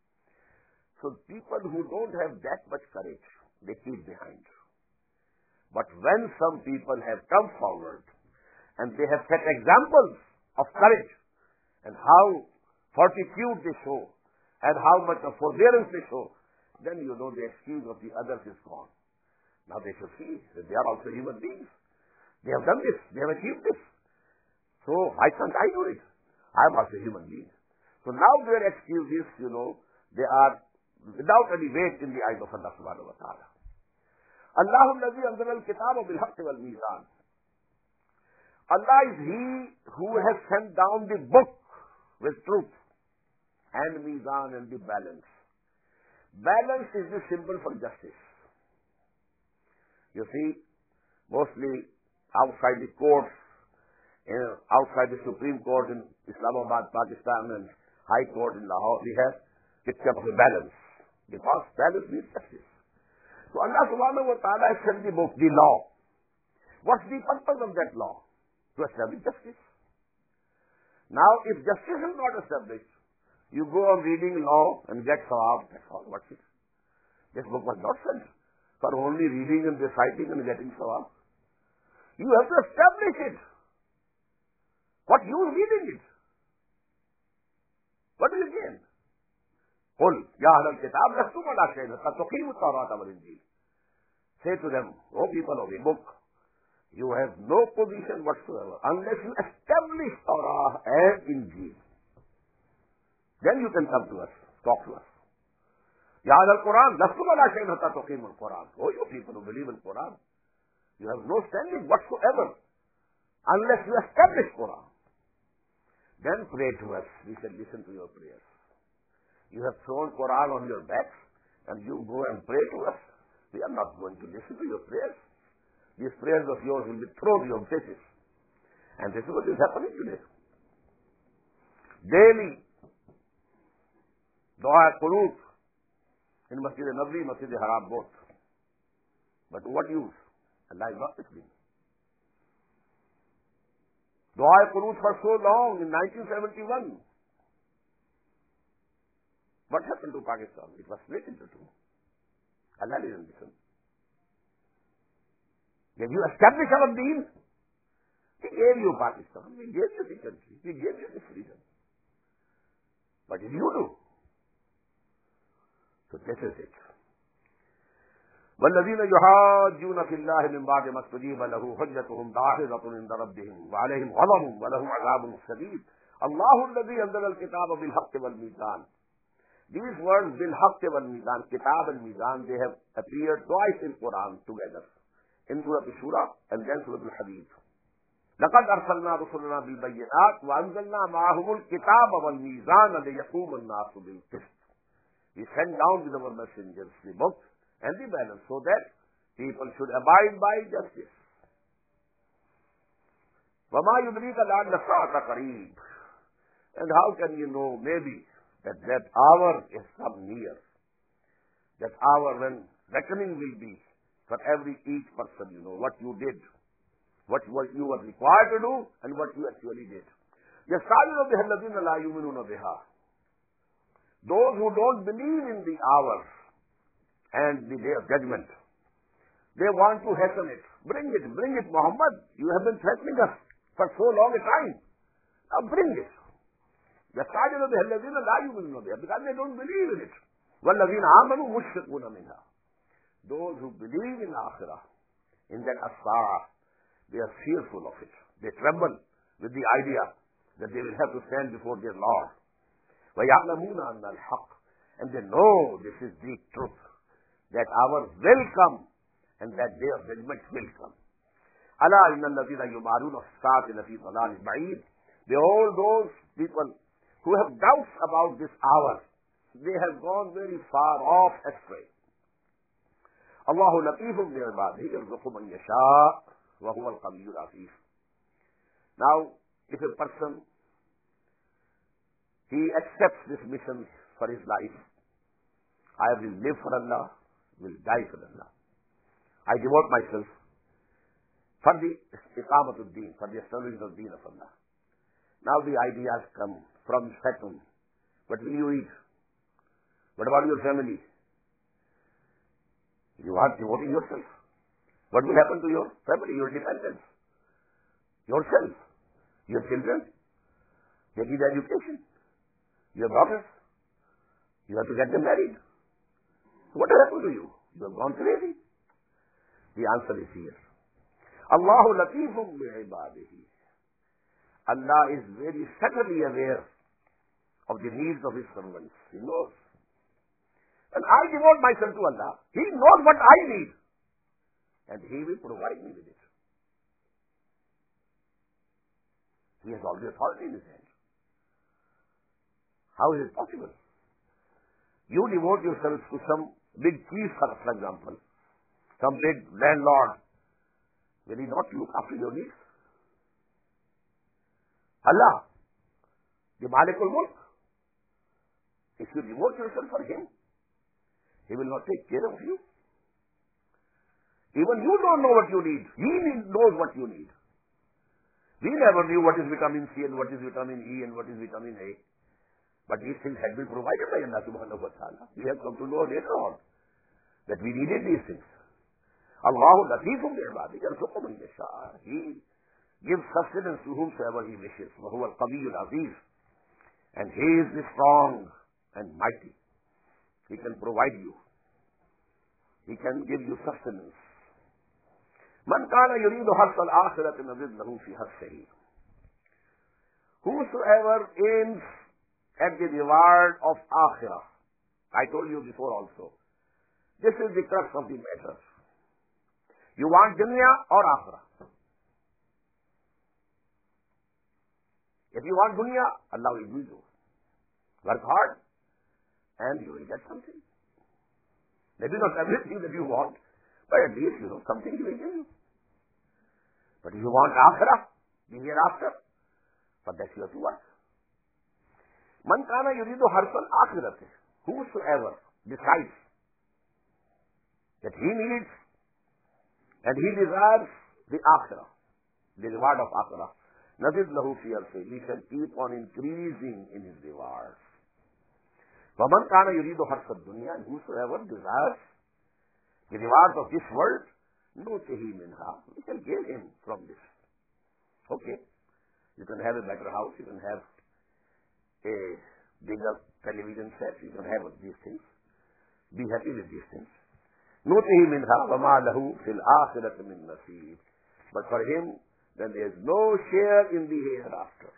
So people who don't have that much courage, they keep behind. But when some people have come forward and they have set examples of courage and how fortitude they show, and how much of forbearance they show, then you know the excuse of the others is gone. Now they should see that they are also human beings. They have done this. They have achieved this. So why can't I do it? I am also a human being. So now their excuses, you know, they are without any weight in the eyes of Allah subhanahu wa ta'ala. Allahu alladhi anzala al-kitaba bil-haqqi wal-mizan. Allah is He who has sent down the book with truth and mizan and the balance. Balance is the symbol for justice. You see, mostly outside the courts, you know, outside the Supreme Court in Islamabad, Pakistan, and High Court in Lahore, we have picture of a balance. Because balance means justice. So Allah subhanahu wa ta'ala has sent the book, the law. What's the purpose of that law? To establish justice. Now, if justice is not established, you go on reading law and get sawab. That's all. What's it? This book was not sent for only reading and reciting and getting sawab. You have to establish it. What use reading it? What will you gain? قل يا أهل الكتاب لستم على شيء حتى تقيموا التوراة والإنجيل. Say to them, O people of the book, you have no position whatsoever unless you establish Torah and Injil. Then you can come to us, talk to us. Ya Ahl al-Quran, lastum ala shay'in hatta tuqimu al-Quran. Oh, you people who believe in Quran, you have no standing whatsoever unless you establish Quran. Then pray to us. We shall listen to your prayers. You have thrown Quran on your backs and you go and pray to us. We are not going to listen to your prayers. These prayers of yours will be thrown to your faces. And this is what is happening today. Daily, dua qunut in Masjid al-Nabawi, Masjid al-Haram both. But what use? Allah is not listening. Dua qunut for so long in nineteen seventy-one. What happened to Pakistan? It was split into two. Allah didn't listen. Did you establish our deen? We gave you Pakistan. We gave you the country. We gave you the freedom. What did you do? So this is it. والذين يحاجون في الله من بعد ما استجيب له حجتهم داحضة عند ربهم وعليهم غضب ولهم عذاب شديد الله الذي أنزل الكتاب بالحق والميزان. These words بالحق والميزان, kitab and mizan, they have appeared twice in Quran together, in Surah Al-Shura and then Surah Al-Hadid. لقد أرسلنا رسلنا بالبينات وأنزلنا معهم الكتاب والميزان ليقوم الناس بالقسط. We sent down with our messengers the books and the balance so that people should abide by justice. وَمَا يُدْرِيكَ لَعَلَّ السَّاعَةَ قَرِيبٌ. And how can you know maybe that that hour is come near? That hour when reckoning will be for every each person, you know, what you did, what, what you were required to do and what you actually did. يَسْتَعْجِلُ بِهَا الَّذِينَ لَا يُؤْمِنُونَ بِهَا. Those who don't believe in the hour and the day of judgment, they want to hasten it. Bring it, bring it, Muhammad. You have been threatening us for so long a time. Now bring it. يَسْتَعْجِلُ بِهَا الَّذِينَ لَا يُؤْمِنُونَ بِهَا, because they don't believe in it. وَالَّذِينَ آمَنُوا مُشْفِقُونَ مِنْهَا. Those who believe in Akhirah, in that as-sa'ah, they are fearful of it. They tremble with the idea that they will have to stand before their Lord. وَيَعْلَمُونَ أَنَّ الْحَقِّ. And they know this is the truth, that hour will come and that day of judgment will come. أَلَا إِنَّ الَّذِينَ يُمَارُونَ السَّاعَةِ لَفِي ضَلَالٍ بَعِيدٍ. Behold, those people who have doubts about this hour, they have gone very far off astray. اللَّهُ لَطِيفٌ بِعِبَادِهِ يَرْزُقُ مَن يَشَاءُ وَهُوَ الْقَوِيُّ الْعَزِيزُ. Now, if a person, he accepts this mission for his life, I will live for Allah, will die for Allah. I devote myself for the iqamatul deen, for the establishment of deen of Allah. Now the ideas come from Satan. What will you eat? What about your family? You are devoting yourself. What will happen to your family, your dependents, yourself, your children? They need education. Your daughters, you have to get them married. What will happen to you? You have gone crazy. The answer is here. Allahu latifun bi'ibadihi. Allah is very subtly aware of the needs of His servants. He knows. And I devote myself to Allah. He knows what I need. And He will provide me with it. He has all the authority in His hand. How is it possible? You devote yourself to some big chief, for example, some big landlord. Will He not look after your needs? Allah, the Malikul Mulk, if you devote yourself for Him, He will not take care of you. Even you don't know what you need. He knows what you need. We never knew what is vitamin C and what is vitamin E and what is vitamin A. But these things had been provided by Allah subhanahu wa ta'ala. We have come to know later on that we needed these things. Allahu latifun bi'ibadihi yarzuqu man yasha'. He gives sustenance to whomsoever He wishes. وَهُوَ الْقَوِيُّ الْعَزِيزُ. And He is the strong and mighty. He can provide you. He can give you sustenance. مَنْ كَانَ يُرِيدُ حَرْثَ الْآخِرَةِ نَزِدْ لَهُ فِي حَرْثِهِ. Whosoever aims at the reward of akhirah. I told you before also. This is the crux of the matter. You want dunya or akhirah? If you want dunya, Allah will give you. Work hard and you will get something. Maybe not everything that you want, but at least you know something He will give you. But if you want akhirah, the hereafter, for that you have to work. Man kana yuridu harsal akhirati. Whosoever decides that he needs and he desires the akhirah, the reward of akhirah, nazid lahu fi arsi. We shall keep on increasing in his rewards. وَمَنْ كَانَ يُرِيدُ حَرْثَ الدُّنْيَا. And whosoever desires the rewards of this world, نُؤْتِهِ مِنْهَا. We shall give him from this. Okay. You can have a better house, you can have a bigger television set, you can have these things. Be happy with these things. نُؤْتِهِ مِنْهَا وَمَا لَهُ فِي الْآخِرَةِ مِنْ نَصِيبٍ. But for him, then there is no share in the hereafter.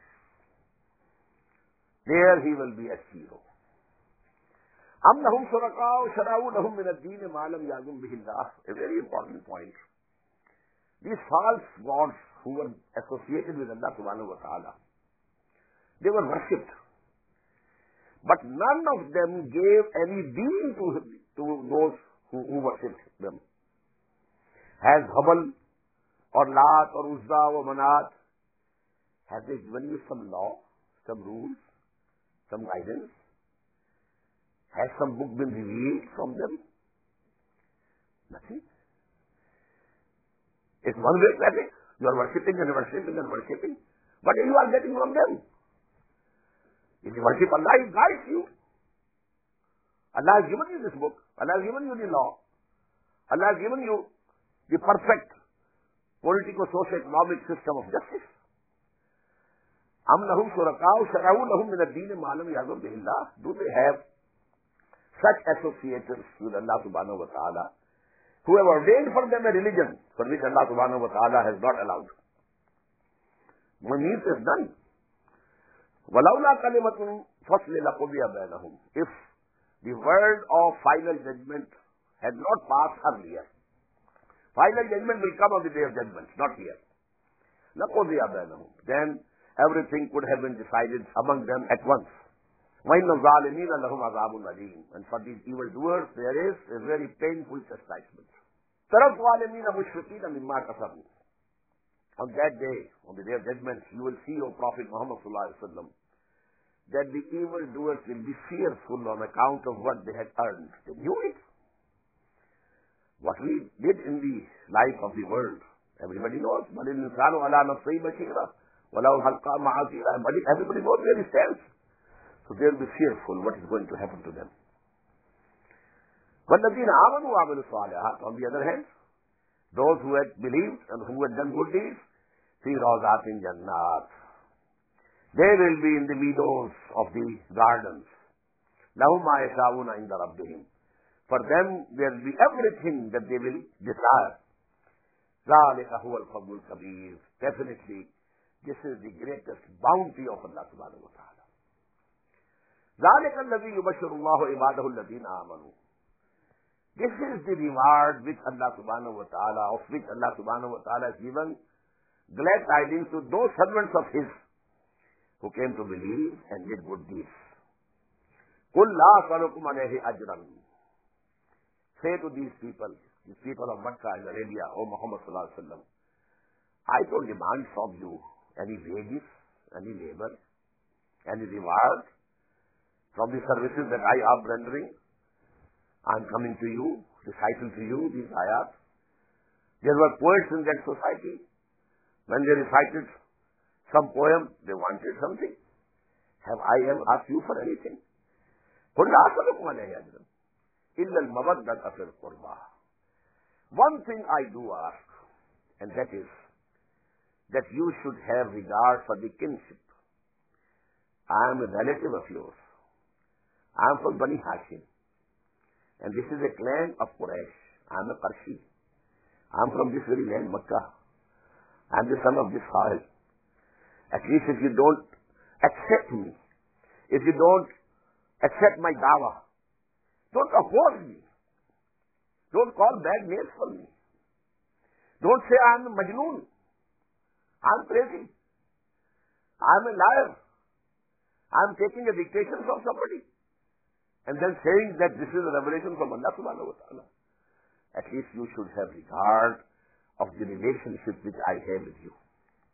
There he will be a hero. أَمْ لَهُمْ شُرَكَاءُ شَرَعُوا لَهُم مِّنَ الدِّينِ مَا لَمْ يَأْذَنْ بِهِ اللَّهُ. A very important point. These false gods who were associated with Allah subhanahu wa ta'ala, they were worshipped. But none of them gave any being to, to those who, who worshipped them. Has Hubal or Lat or Uzza or Manat, have they given you some law, some rules, some guidance? Has some book been revealed from them? Nothing. It's one way traffic. You are worshipping and worshipping and worshipping. What you are getting from them? If you worship Allah, He guides you. Allah has given you this book. Allah has given you the law. Allah has given you the perfect politico-socio-economic system of justice. أَمْ لَهُمْ شُرَكَاءُ شَرَعُوا لَهُم مِّنَ الدِّينِ مَا لَمْ يَأْذَنْ بِهِ اللَّهُ. Do they have such associations with Allah subhanahu wa ta'ala who have ordained for them a religion for which Allah subhanahu wa ta'ala has not allowed? Means is done. وَلَوْلَا كَلِمَةٌ فَصْلِ لَقُضِيَ بَيْنَهُمْ. If the word of final judgment had not passed earlier, final judgment will come on the day of judgment, not here. لَقُضِيَ بَيْنَهُمْ. Then everything could have been decided among them at once. وَإِنَّ الظَّالِمِينَ لَهُمْ عَذَابٌ أَلِيمٌ. And for these evildoers there is a very painful chastisement. تَرَى الظَّالِمِينَ مُشْفِقِينَ مِمَّا كَسَبُوا. On that day, on the day of judgment, you will see, O Prophet Muhammad sallallahu alaihi wasallam, that the evildoers will be fearful on account of what they had earned. They knew it. What we did in the life of the world, everybody knows. بَلِ الْإِنسَانُ عَلَى نَفْسِهِ بَصِيرَةٌ وَلَوْ أَلْقَىٰ مَعَاذِيرَهُ. Everybody knows where he stands. So they will be fearful what is going to happen to them. وَالَّذِينَ آمَنُوا وَعَمِلُوا الصَّالِحَاتِ. On the other hand, those who had believed and who had done good deeds, فِي رَوْضَاتٍ جَنَّاتٍ. They will be in the meadows of the gardens. لَهُمْ مَا يَشَاءُونَ عِندَ رَبِّهِمْ. For them there will be everything that they will desire. ذَلِكَ هُوَ الْفَضْلُ الْكَبِيرُ. Definitely, this is the greatest bounty of Allah subhanahu wa ta'ala. ذَلِكَ الَّذِي يُبَشِّرُ اللَّهُ عِبَادَهُ الَّذِينَ آمَنُوا. This is the reward which Allah subhanahu wa ta'ala, of which Allah subhanahu wa ta'ala has given glad tidings to those servants of His who came to believe and did good deeds. قُلْ لَا أَسْأَلُكُمْ عَلَيْهِ أَجْرًا. Say to these people, these people of Makkah and Arabia, O Muhammad sallallahu alaihi wasallam, I don't demand from you any wages, any labor, any reward from the services that I am rendering. I am coming to you, reciting to you these ayat. There were poets in that society. When they recited some poem, they wanted something. Have I ever asked you for anything? قُلْ لَا أَسْأَلُكُمْ عَلَيْهِ أَجْرًا إِلَّا الْمَوَدَّةَ فِي الْقُرْبَى. One thing I do ask, and that is that you should have regard for the kinship. I am a relative of yours. I am from Bani Hashim. And this is a clan of Quraysh. I am a Qurayshi. I am from this very land, Makkah. I am the son of this Khalid. At least if you don't accept me, if you don't accept my dawah, don't oppose me. Don't call bad names for me. Don't say I am a Majnoon. I am crazy. I am a liar. I am taking a dictation from somebody and then saying that this is a revelation from Allah subhanahu wa ta'ala. At least you should have regard of the relationship which I have with you.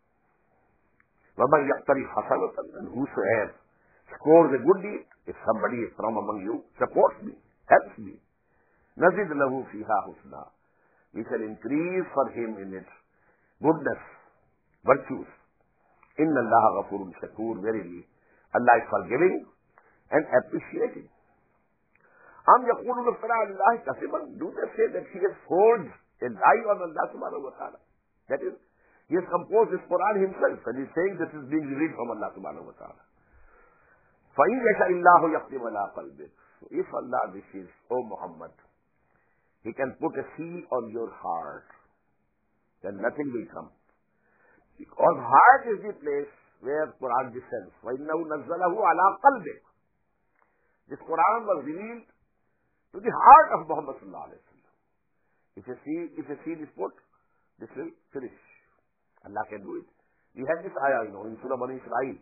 وَمَنْ يَقْتَرِفْ حَسَنَةً, and whosoever scores a good deed, if somebody is from among you, supports me, helps me, نَزِدْ لَهُ فِيهَا حُسْنًا, we shall increase for him in it goodness, virtues. إِنَّ اللَّهَ غَفُورٌ شَكُورٌ, verily Allah is forgiving and appreciating. أَمْ يَقُولُونَ افْتَرَىٰ عَلَى اللَّهِ كَذِبًا, do they say that he has forged a lie on Allah subhanahu wa ta'ala? That is, he has composed this Quran himself and he is saying this is being revealed from Allah subhanahu wa ta'ala. فَإِنْ يَشَاءِ اللَّهُ يَخْتِمْ عَلَىٰ قَلْبِكَ, if Allah wishes, O Muhammad, He can put a seal on your heart, then nothing will come. Because heart is the place where Quran descends. وَإِنَّهُ نَزَّلَهُ عَلَىٰ قَلْبِكَ. This Quran was revealed to the heart of Muhammad sallallahu alayhi wa sallam. If a seal, if a seal is put, this will finish. Allah can do it. We had this ayah, you know, in Surah Bani Israel.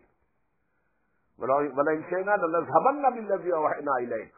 وَلَئِنْ شَئْنَا لَنَذْهَبَنَّ بِالَّذِي أَوْحَيْنَا إِلَيْكَ.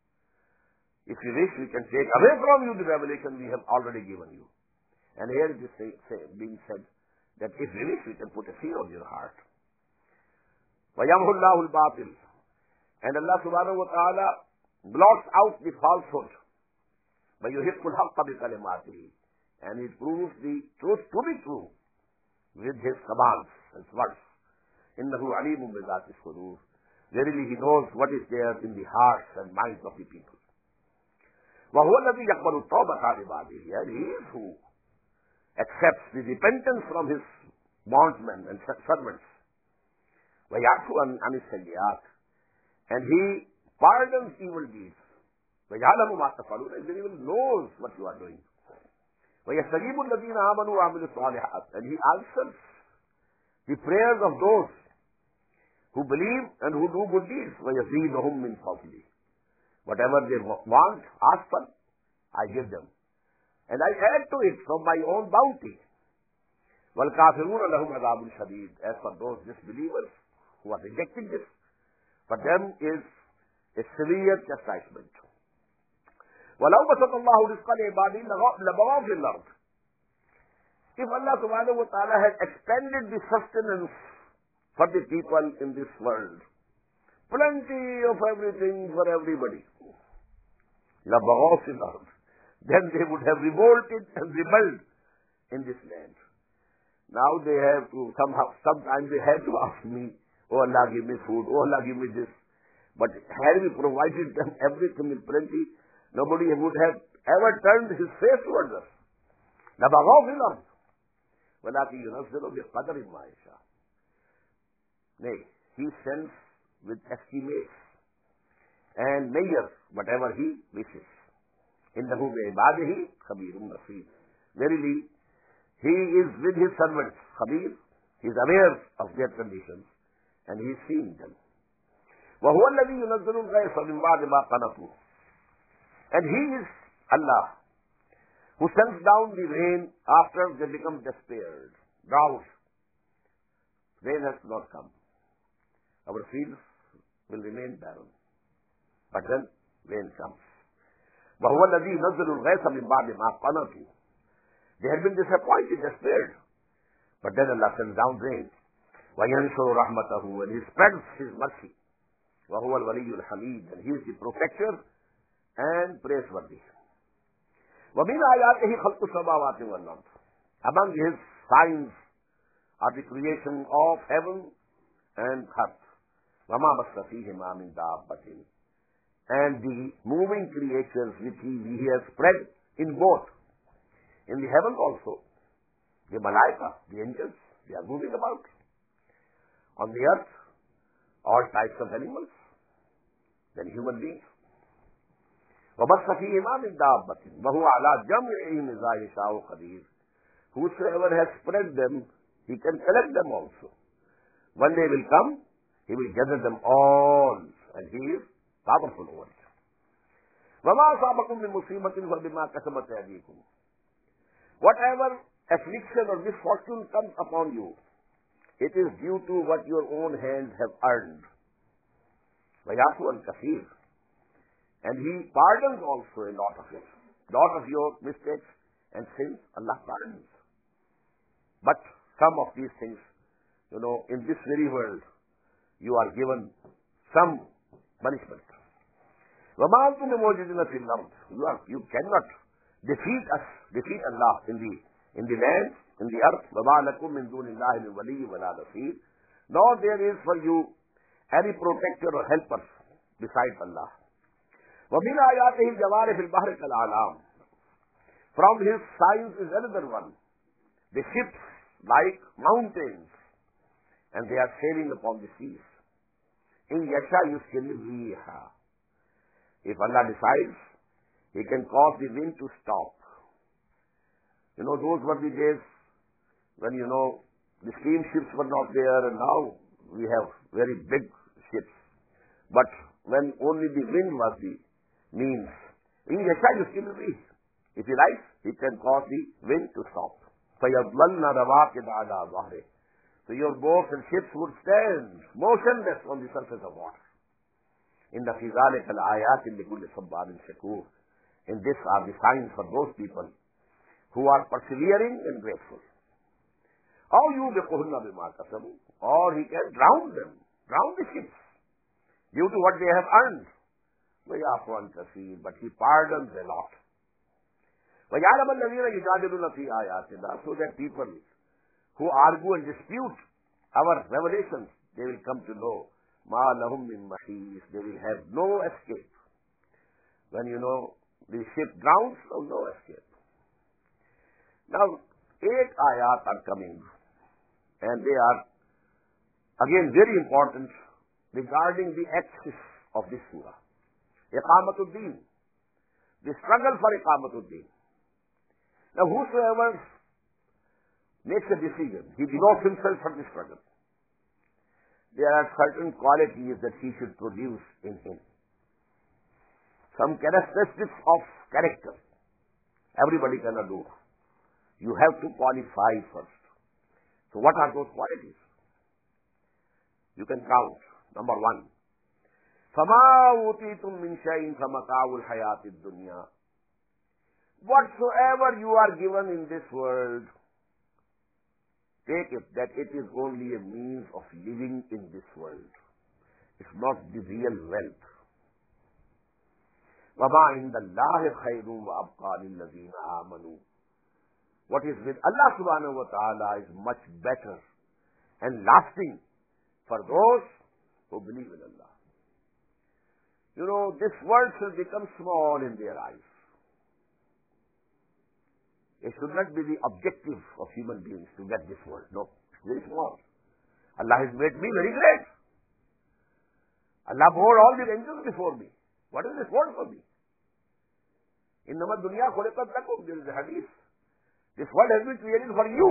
If you wish, we can take away from you the revelation we have already given you. And here it is say, say, being said that if we wish, we can put a seal on your heart. وَيَمْحُ اللَّهُ الْبَاطِلَ. And Allah subhanahu wa ta'ala blots out the falsehood. وَيُحِقُّ الْحَقَّ بِكَلِمَاتِهِ. And it proves the truth to be true with his commands and words. إِنَّهُ عَلِيمٌ بِذَاتِ الصُّدُورِ. Verily he knows what is there in the hearts and minds of the people. وَهُوَ الَّذِي يَقْبَلُ التَّوْبَةَ عَنْ عِبَادِهِ. And he is who accepts the repentance from his bondmen and servants. وَيَعْفُ عَنِ السَّيِّئَاتِ. And he pardons evil deeds. وَيَعْلَمُ مَا تَفْعَلُونَ. And he even knows what you are doing. وَيَسْتَجِيبُ الَّذِينَ آمَنُوا وَعَمِلُوا الصَّالِحَاتِ. And he answers the prayers of those who believe and who do good deeds. وَيَزِيدُهُم مِّن فَضْلِهِ. Whatever they want, ask for, I give them. And I add to it from my own bounty. وَالْكَافِرُونَ لَهُمْ عَذَابٌ شَدِيدٌ. As for those disbelievers who are rejecting this, for them is a severe chastisement. وَلَوْ بَسَطَ اللَّهُ رِزْقًا لِعِبَادِهِ لَبَغَوْا فِي الْأَرْضِ. If Allah subhanahu wa ta'ala had expanded the sustenance for the people in this world, plenty of everything for everybody, لَبَغَوْا فِي الْأَرْضِ, then they would have revolted and rebelled in this land. Now they have to, somehow, sometimes they have to ask me, oh Allah, give me food, oh Allah, give me this. But had we provided them everything in plenty, nobody would have ever turned his face towards us. لَبَغَوْا فِي الْأَرْضِ وَلَكِنْ يُنَزِّلُ بِقَدْرٍ مَا يَشَاءُ. Nay, he sends with estimates and measures whatever he wishes. إِنَّهُ بِعِبَادِهِ خَبِيرٌ بَصِيرٌ. Verily, he is with his servants, Khabir. He is aware of their conditions and he is seeing them. وَهُوَ الَّذِي يُنَزِّلُ الْغَيْثَ مِنْ بَعْدِ مَا قَنَطُوا. And he is Allah who sends down the rain after they become despaired, drought. Rain has not come. Our fields will remain barren. But then rain comes. وَهُوَ الَّذِي يُنَزِّلُ الْغَيْثَ مِنْ بَعْدِ مَا قَنَطُوا. They had been disappointed, despaired. But then Allah sends down rain. وَيَنْشُرُ رَحْمَتَهُ. And he spreads his mercy. وَهُوَ الْوَلِيُّ الْحَمِيدُ. And he is the protector and praiseworthy. وَمِنْ آيَاتِهِ خَلْقُ السَّمَاوَاتِ وَالْأَرْضِ. Among his signs are the creation of heaven and earth. وَمَا بَثَّ فِيهِمَا مِنْ دَابَّةٍ. And the moving creatures which he, he has spread in both. In the heaven also, the malaika, the angels, They are moving about. On the earth, all types of animals, then human beings. وَبَثَّ فِيهِمَا مِن دَابَّةٍ وَهُوَ عَلَى جَمْعِهِمْ إِذَا يَشَاءُ قَدِيرٌ. Whosoever has spread them, he can collect them also. One day will come, he will gather them all, and he is powerful over it. وَمَا أَصَابَكُم مِّن مُّصِيبَةٍ فَبِمَا كَسَبَتْ أَيْدِيكُم. Whatever affliction or misfortune comes upon you, it is due to what your own hands have earned. وَيَعْفُو عَنْ كَثِيرٍ. And he pardons also a lot of it. Lot of your mistakes and sins, Allah pardons. But some of these things, you know, in this very world, you are given some punishment. وَمَا أَنْتُمْ بِمُعْجِزِينَ فِي الْأَرْضِ. You are, you cannot defeat us, defeat Allah in the in the land, in the earth. وَمَا لَكُمْ مِنْ دُونِ اللَّهِ مِنْ وَلِيٍّ وَلَا نَصِيرٍ. Nor there is for you any protector or helper besides Allah. وَمِنْ آيَاتِهِ الْجَوَارِ فِي الْبَحْرِ كَالْأَعْلَامِ. From his signs is another one. The ships like mountains, and they are sailing upon the seas. إِنْ يَشَاءْ يُسْكِنِ الرِّيحَ. If Allah decides, He can cause the wind to stop. You know, those were the days when, you know, the steamships were not there, and now we have very big ships. But when only the wind was the means, in Yasha Yuskin Reef, if he likes, he can cause the wind to stop. فَيَضْلَلْنَ رَوَاكِدَ عَلَى ظَهْرِهِ. So your boats and ships would stand motionless on the surface of water. In the فِي ذَلِكَ الْآيَاتِ لِكُلِّ صَبَّارٍ شَكُورٍ. In this are the signs for those people who are persevering and grateful. أَوْ يُوبِقُهُنَّ بِمَا كَسَبُوا. Or he can drown them, drown the ships, due to what they have earned. وَيَعْفُو عَنْ كَثِيرٍ. But he pardons a lot. وَيَعْلَمَ الَّذِينَ يُجَادِلُونَ فِي آيَاتِنَا. So that people who argue and dispute our revelations, they will come to know مَا لَهُمْ مِنْ مَحِيصٍ. They will have no escape. When you know the ship drowns, so no escape. Now, eight ayat are coming, and they are again very important regarding the axis of this surah. Iqamatuddin, the struggle for Iqamatuddin. Now, whosoever makes a decision, he devotes himself for the struggle. There are certain qualities that he should produce in him. Some characteristics of character. Everybody cannot do. You have to qualify first. So what are those qualities? You can count. Number one. فَمَا أُوتِيتُم مِّن شَيْءٍ فَمَتَاعُ الْحَيَاةِ الدُّنْيَا. Whatsoever you are given in this world, take it that it is only a means of living in this world. It's not the real wealth. وَمَا عِنْدَ اللَّهِ خَيْرٌ وَأَبْقَى لِلَّذِينَ آمَنُوا. What is with Allah subhanahu wa ta'ala is much better and lasting for those who believe in Allah. You know, this world should become small in their eyes. It should not be the objective of human beings to get this world. No, it's very small. Allah has made me very great. Allah bore all the angels before me. What is this world for me? إِنَّمَا الدُّنْيَا خُلِقَتْ لَكُمْ. There is a hadith. This world has been created for you.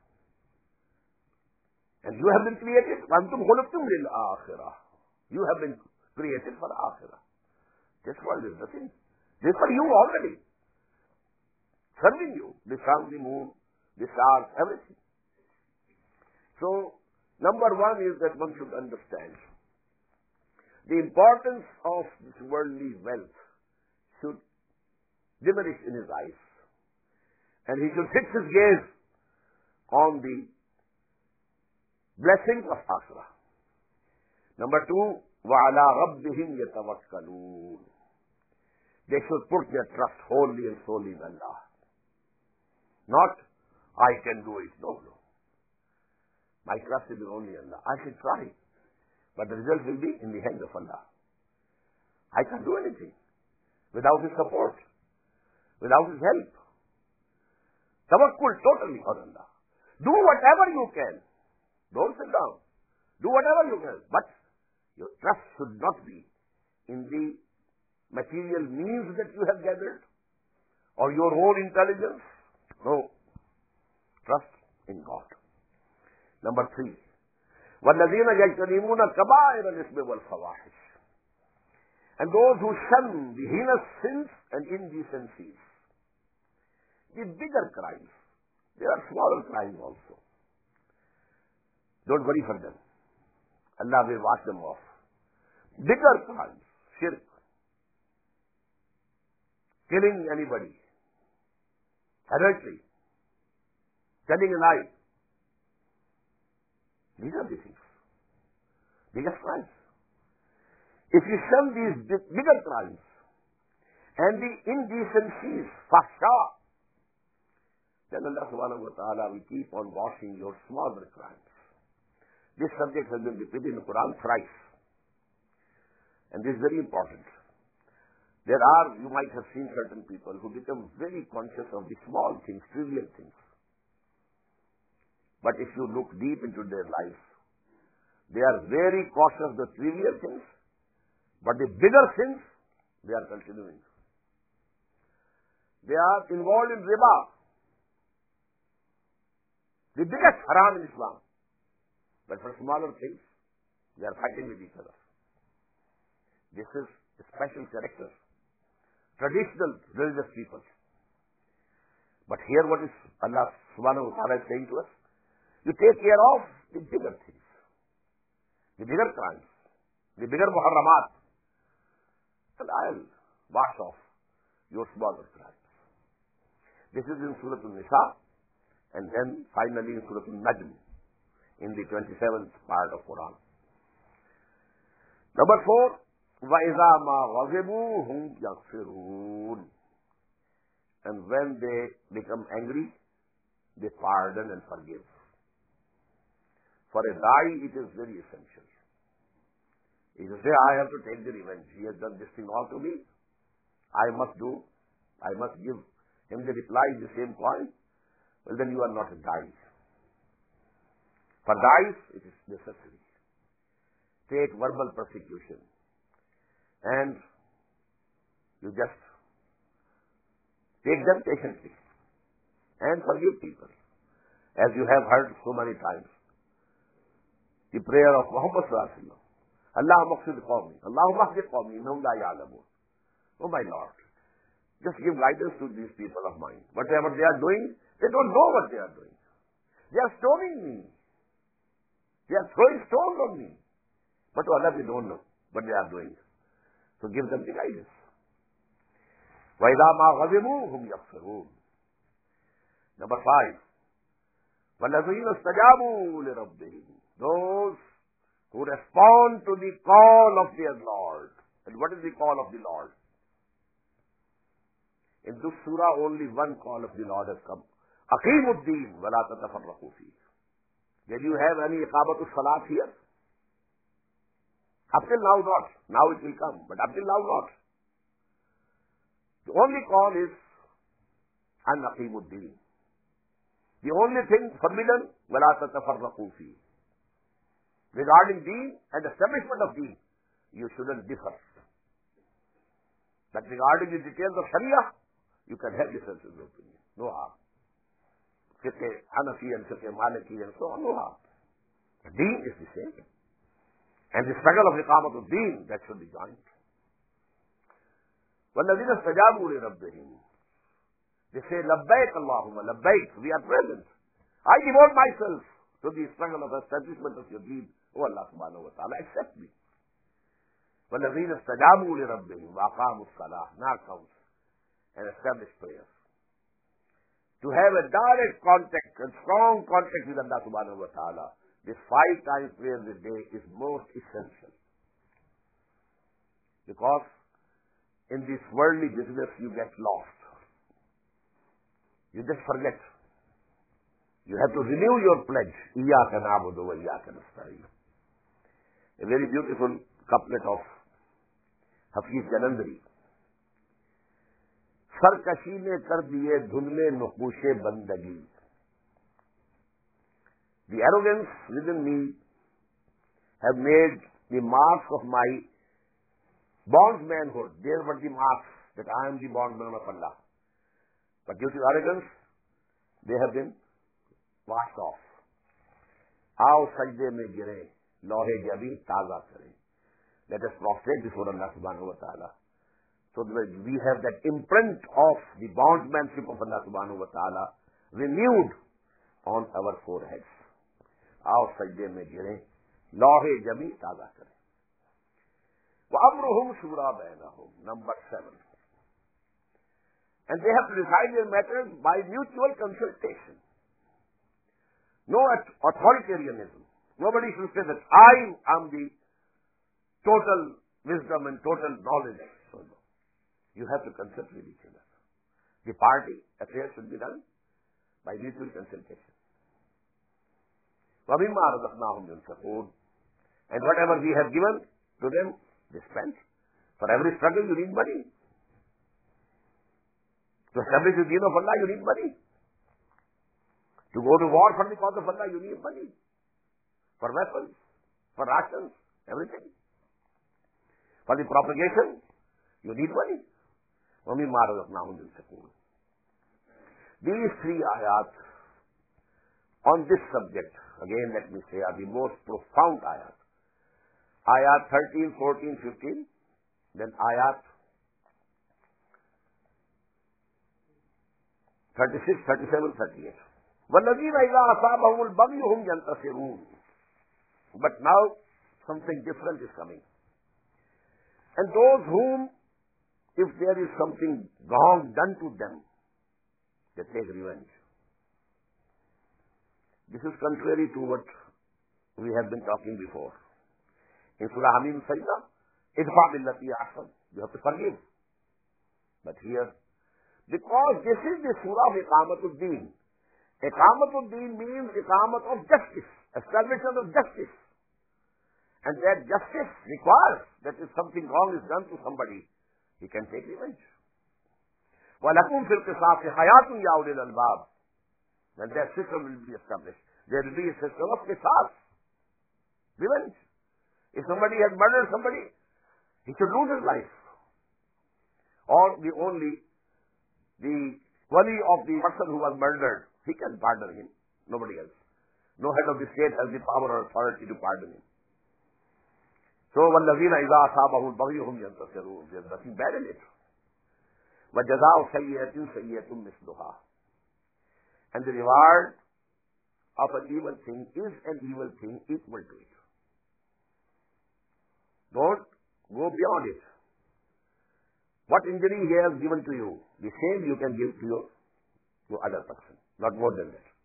And you have been created. وَأَنْتُمْ خُلِقْتُمْ لِلْآخِرَةِ. You have been created for akhirah. This world is nothing. This is for you already. Serving you. The sun, the moon, the stars, everything. So, number one is that one should understand the importance of this worldly wealth should diminish in his eyes. And he should fix his gaze on the blessings of akhirah. Number two, وَعَلَىٰ رَبِّهِمْ يَتَوَكَّلُونَ. They should put their trust wholly and solely in Allah. Not, I can do it. No, no. My trust is only in Allah. I should try. But the result will be in the hands of Allah. I can't do anything without His support, without His help. Tawakkul totally on Allah. Do whatever you can. Don't sit down. Do whatever you can. But your trust should not be in the material means that you have gathered or your own intelligence. No. Trust in God. Number three. وَالَّذِينَ يَجْتَنِبُونَ كَبَائِرَ الْإِثْمِ وَالْفَوَاحِشِ. And those who shun the heinous sins and indecencies. The bigger crimes. There are smaller crimes also. Don't worry for them. Allah will wash them off. Bigger crimes. Shirk. Killing anybody. Adultery. Telling a lie. These are the things. Biggest crimes. If you shun these bigger crimes and the indecencies, fahsha, then Allah subhanahu wa ta'ala will keep on washing your smaller crimes. This subject has been repeated in the Quran thrice. And this is very important. There are, you might have seen certain people who become very conscious of the small things, trivial things. But if you look deep into their lives, they are very cautious of the trivial things, but the bigger things, they are continuing. They are involved in riba, the biggest haram in Islam. But for smaller things, they are fighting with each other. This is a special character. Traditional religious people. But here what is Allah subhanahu wa ta'ala saying to us? You take care of the bigger things. The bigger crimes. The bigger muharramat. And I'll wash off your smaller crimes. This is in Surah Al-Nisa. And then finally in Surah Al-Najm. In the twenty-seventh part of Quran. Number four, وَإِذَا مَا غَضِبُوا هُمْ يَغْفِرُونَ. And when they become angry, they pardon and forgive. For a da'i, it is very essential. He will say, I have to take the revenge. He has done this thing all to me. I must do. I must give him the reply in the same coin. Well, then you are not a da'i. For da'is, it is necessary. Take verbal persecution. And you just take them patiently. And forgive people. As you have heard so many times. The prayer of Muhammad sallallahu alaihi wasallam. Allahumma qsid qawmi. Allahumma qsid qawmi. Innahum la ya'lamun. Oh my Lord. Just give guidance to these people of mine. Whatever they are doing, they don't know what they are doing. They are stoning me. They are throwing stones on me. But to Allah, they don't know what they are doing. So give them the guidance. وَإِذَا مَا غَضِبُوا هُمْ يَغْفِرُونَ. Number five. وَالَّذِينَ اسْتَجَابُوا لِرَبِّهِمْ. Those who respond to the call of their Lord. And what is the call of the Lord? In this surah, only one call of the Lord has come. أَقِيمُوا الدِّينَ وَلَا تَتَفَرَّقُوا فِيهِ. Did you have any iqamatul salat here? Up till now not. Now it will come, but up till now not. The only call is an aqimuddin. The only thing forbidden, وَلَا تَتَفَرَّقُوا فِيهِ. Regarding deen and establishment of deen, you shouldn't differ. But regarding the details of Sharia, you can have differences of opinion. No harm. Fiqh Hanafi and Fiqh Maliki and so on, no harm. The deen is the same. And the struggle of iqamatul deen, that should be joined. وَالَّذِينَ اسْتَجَابُوا لِرَبِّهِمْ. They say, لَبَّيْكَ اللَّهُمَّ لَبَّيْكَ. We are present. I devote myself to the struggle of establishment of your deen. Oh Allah subhanahu wa ta'ala, accept me. وَالَّذِينَ اسْتَجَابُوا لِرَبِّهِمْ وَأَقَامُوا الصَّلَاةَ. Now counts and establish prayers. To have a direct contact and strong contact with Allah subhanahu wa ta'ala, this five times prayer a day is most essential. Because in this worldly business you get lost. You just forget. You have to renew your pledge. إِيَّاكَ نَعْبُدُ وَإِيَّاكَ نَسْتَعِينُ. A very beautiful couplet of Hafiz Jalandhari. सरकशी ने कर दिए धुन में नुकूशे बंदगी. The arrogance within me have made the marks of my bondsmanhood. There were the marks that I am the bondman of Allah. But due to arrogance, they have been washed off. Aao sajde mein gire, lohe jabi taza kare. Let us prostrate before Allah subhanahu wa ta'ala. So that we have that imprint of the bondmanship of Allah subhanahu wa ta'ala renewed on our foreheads. Aao sajde mein gire, lohe jabi taza kare. Wa amruhum shura bainahum. Number seven. And they have to decide their matters by mutual consultation. No authoritarianism. Nobody should say that I am the total wisdom and total knowledge. So no. You have to consult with each other. The party affairs should be done by mutual consultation. وَمِمَّا رَزَقْنَاهُمْ يُنْفِقُونَ. And whatever we have given to them, they spend. For every struggle you need money. To establish the deen of Allah, you need money. To go to war for the cause of Allah, you need money. For weapons, for rations, everything. For the propagation, you need money. وَمِمَّا رَزَقْنَاهُمْ يُنْفِقُونَ. These three ayat on this subject, again let me say, are the most profound ayat. Ayat thirteen, fourteen, fifteen, then ayat thirty-six, thirty-seven, thirty-eight. وَالَّذِينَ إِذَا أَصَابَهُمُ الْبَغْيُ هُمْ يَنْتَصِرُونَ. But now something different is coming. And those whom, if there is something wrong done to them, they take revenge. This is contrary to what we have been talking before. In Surah Hamim Sajda, idfa billati ahsan. You have to forgive. But here, because this is the Surah of Iqamatul Deen. Iqamatul Deen means Iqamat of justice, establishment of justice. And that justice requires that if something wrong is done to somebody, he can take revenge. وَلَكُمْ فِي الْقِصَاصِ حَيَاتٌ يَا أُولِي الْأَلْبَابِ. When that system will be established, there will be a system of qisas, revenge. If somebody has murdered somebody, he should lose his life. Or the only, the wali of the person who was murdered, he can pardon him, nobody else. No head of the state has the power or authority to pardon him. So, وَالَّذِينَ إِذَا أَصَابَهُمُ الْبَغْيُ هُمْ يَنْتَصِرُونَ. There is nothing bad in it. وَجَزَاءُ سَيِّئَةٍ سَيِّئَةٌ مِثْلُهَا. And the reward of an evil thing is an evil thing equal to it. Don't go beyond it. What injury he has given to you, the same you can give to your to other person, not more than that.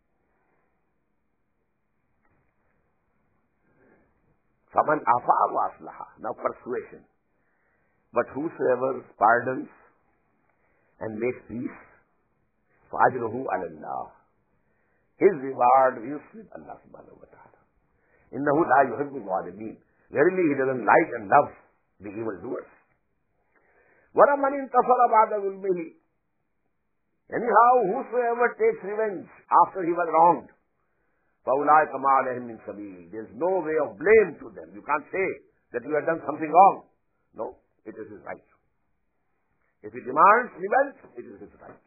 فَمَنْ عَفَا وَأَصْلَحَ. Now persuasion. But whosoever pardons and makes peace, فَأَجْرُهُ عَلَى اللَّهِ. His reward is with Allah subhanahu wa ta'ala. إِنَّهُ لَا يُحِبُّ الظَّالِمِينَ. Verily he doesn't like and love the evildoers. وَلَمَنْ انْتَصَرَ بَعْدَ ظُلْمِهِ. Anyhow, whosoever takes revenge after he was wronged, فَأُولَٰئِكَ مَا عَلَيْهِمْ مِنْ سَبِيلٍ. There is no way of blame to them. You can't say that you have done something wrong. No, it is his right. If he demands revenge, it is his right.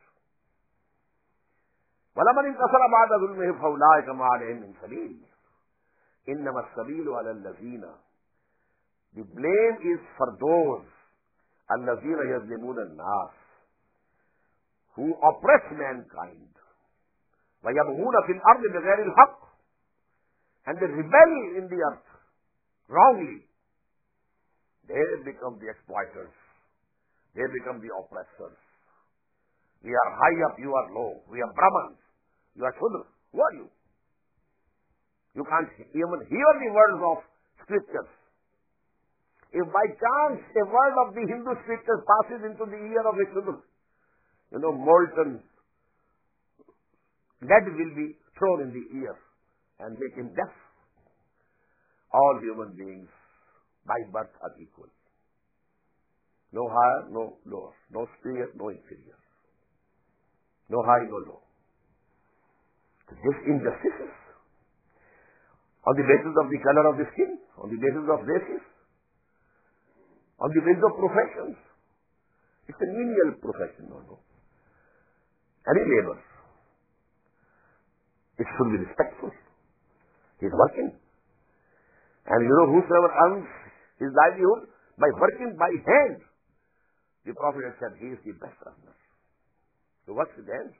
وَلَمَنْ انْتَصَرَ بَعْدَ ظُلْمِهِ فَأُولَٰئِكَ مَا عَلَيْهِمْ مِنْ سَبِيلٍ. إِنَّمَا السَّبِيلُ عَلَى الَّذِينَ. The blame is for those الَّذِينَ يَظْلِمُونَ النَّاسَ, who oppress mankind. وَيَبْغُونَ فِي الْأَرْضِ بِغَيْرِ الْحَقِّ. And they rebel in the earth wrongly. They become the exploiters. They become the oppressors. We are high up, you are low. We are Brahmans. You are Shudra. Who are you? You can't even hear the words of scriptures. If by chance a word of the Hindu scriptures passes into the ear of a Shudra, you know, molten lead will be thrown in the ear and make him deaf. All human beings by birth are equal. No higher, no lower. No superior, no inferior. No high, no low. This injustice On the basis of the color of the skin? On the basis of races? On the basis of professions? It's a menial profession, no, no. Any labor. It should be respectful. He is working. And you know, whosoever earns his livelihood by working by hand, the Prophet has said he is the best earner. So what's the end?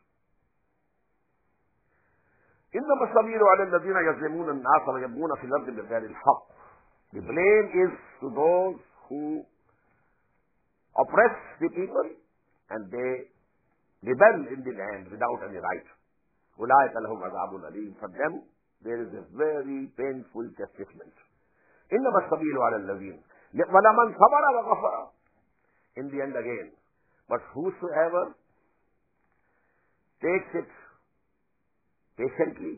إنما السبيل على الذين يظلمون الناس ويبغون في الأرض بغير الحق. The blame is to those who oppress the people and they rebel in the land without any right. أولئك لهم عذاب أليم. For them there is a very painful chastisement. إنما السبيل على الذين ولمن صبر وغفر. In the end again, but whosoever takes it patiently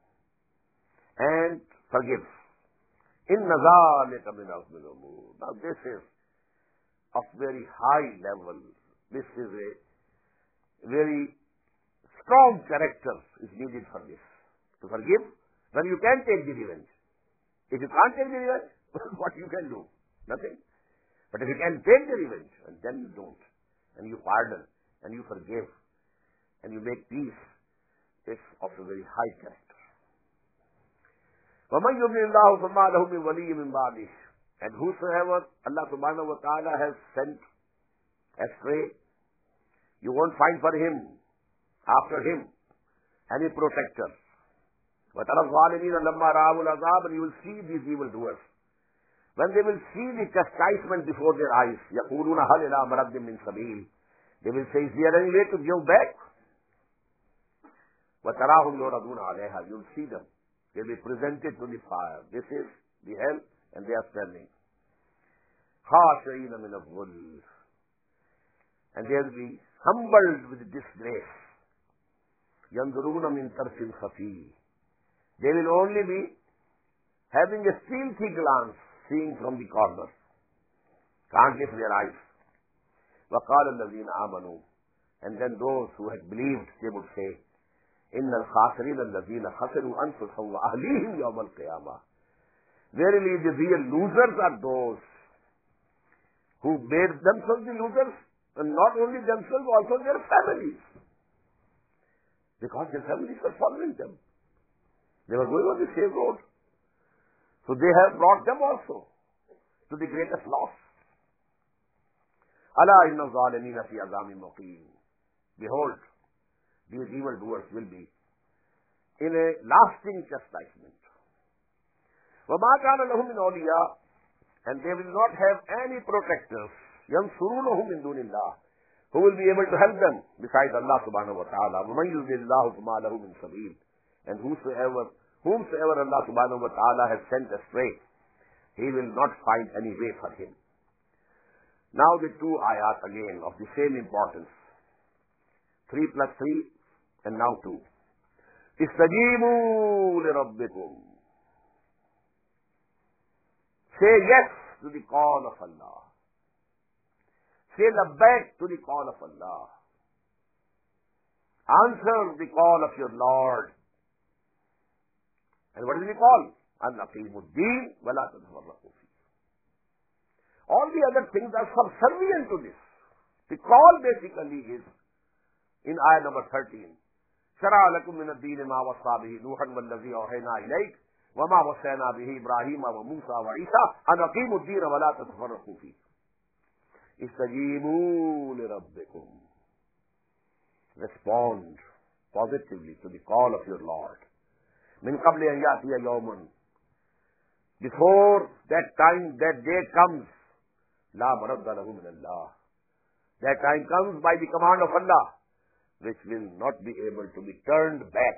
and forgives. إِنَّ ذَلِكَ مِنْ عَزْمِ الْأُمُورِ. Now this is of very high level. This is a very strong character is needed for this. To forgive, when you can take the revenge. If you can't take the revenge, what you can do? Nothing. But if you can take the revenge, and then you don't, and you pardon, and you forgive, and you make peace, it's of a very high character. وَمَنْ يُضْلِلِ اللَّهُ فَمَا لَهُ مِنْ وَلِيٍّ مِنْ بَعْدِهِ. And whosoever Allah subhanahu wa ta'ala has sent astray, you won't find for him, after him, any protector. وَتَرَى الظَّالِمِينَ لَمَّا رَأَوُا الْعَذَابَ. And you will see these evildoers. When they will see the chastisement before their eyes, يَقُولُونَ هَلْ إِلَىٰ مَرَدٍ مِّن سَبِيلٍ. They will say, is there any way to give back? وَتَرَاهُمْ يُعْرَضُونَ عَلَيْهَا. You will see them. They will be presented to the fire. This is the hell, and they are standing. خَاشِعِينَ مِنَ الظُّلِّ. And they will be humbled with disgrace. يَنْظُرُونَ مِنْ طَرْفٍ خَفِيٍّ. They will only be having a stealthy glance, seeing from the corner. Can't lift their eyes. وَقَالَ الَّذِينَ آمَنُوا. And then those who had believed, they would say, إِنَّ الْخَاسِرِينَ الَّذِينَ خَسِرُوا أَنفُسَهُمْ وَأَهْلِيهِمْ يَوْمَ الْقِيَامَةِ. Verily the real losers are those who made themselves the losers, and not only themselves, also their families. Because their families were following them. They were going on the same road. So they have brought them also to the greatest loss. أَلَا إِنَّ الظَّالِمِينَ فِي عَذَابٍ مُقِيمٍ. Behold, these evildoers will be in a lasting chastisement. وَمَا كَانَ لَهُم مِّنْ أَوْلِيَاءَ. And they will not have any protectors, يَنْصُرُونَهُم مِّن دُونِ اللَّهِ, who will be able to help them besides Allah subhanahu wa ta'ala. وَمَنْ يُضْلِلِ اللَّهُ فَمَا لَهُ مِنْ سَبِيلٍ. And whosoever, whomsoever Allah subhanahu wa ta'ala has sent astray, he will not find any way for him. Now the two ayat again of the same importance. Three plus three, and now two. Istajibu li rabbikum. Say yes to the call of Allah. Say labbaik to the call of Allah. Answer the call of your Lord. And what is the call? An aqimuddin wa la tatafarraqu fi. All the other things are subservient to this. The call basically is in ayah number thirteen. شَرَعَ لَكُم مِّنَ الدِّينِ مَا وَصَّىٰ بِهِ نُوحًا وَالَّذِي أَوْحَيْنَا إِلَيْكَ وَمَا وَصَّيْنَا بِهِ إِبْرَاهِيمَ وَمُوسَىٰ وَعِيسَىٰ أَنْ أَقِيمُوا الدِّينَ وَلَا تَتَفَرَّقُوا فِيهِ. اسْتَجِيبُوا لِرَبِّكُمْ. Respond positively to the call of your Lord. مِنْ قَبْلِ أَنْ يَأْتِيَ يَوْمٌ. Before that time, that day comes, لَا مَرَدَّ لَهُ مِنَ اللَّهِ. That time comes by the command of Allah, which will not be able to be turned back.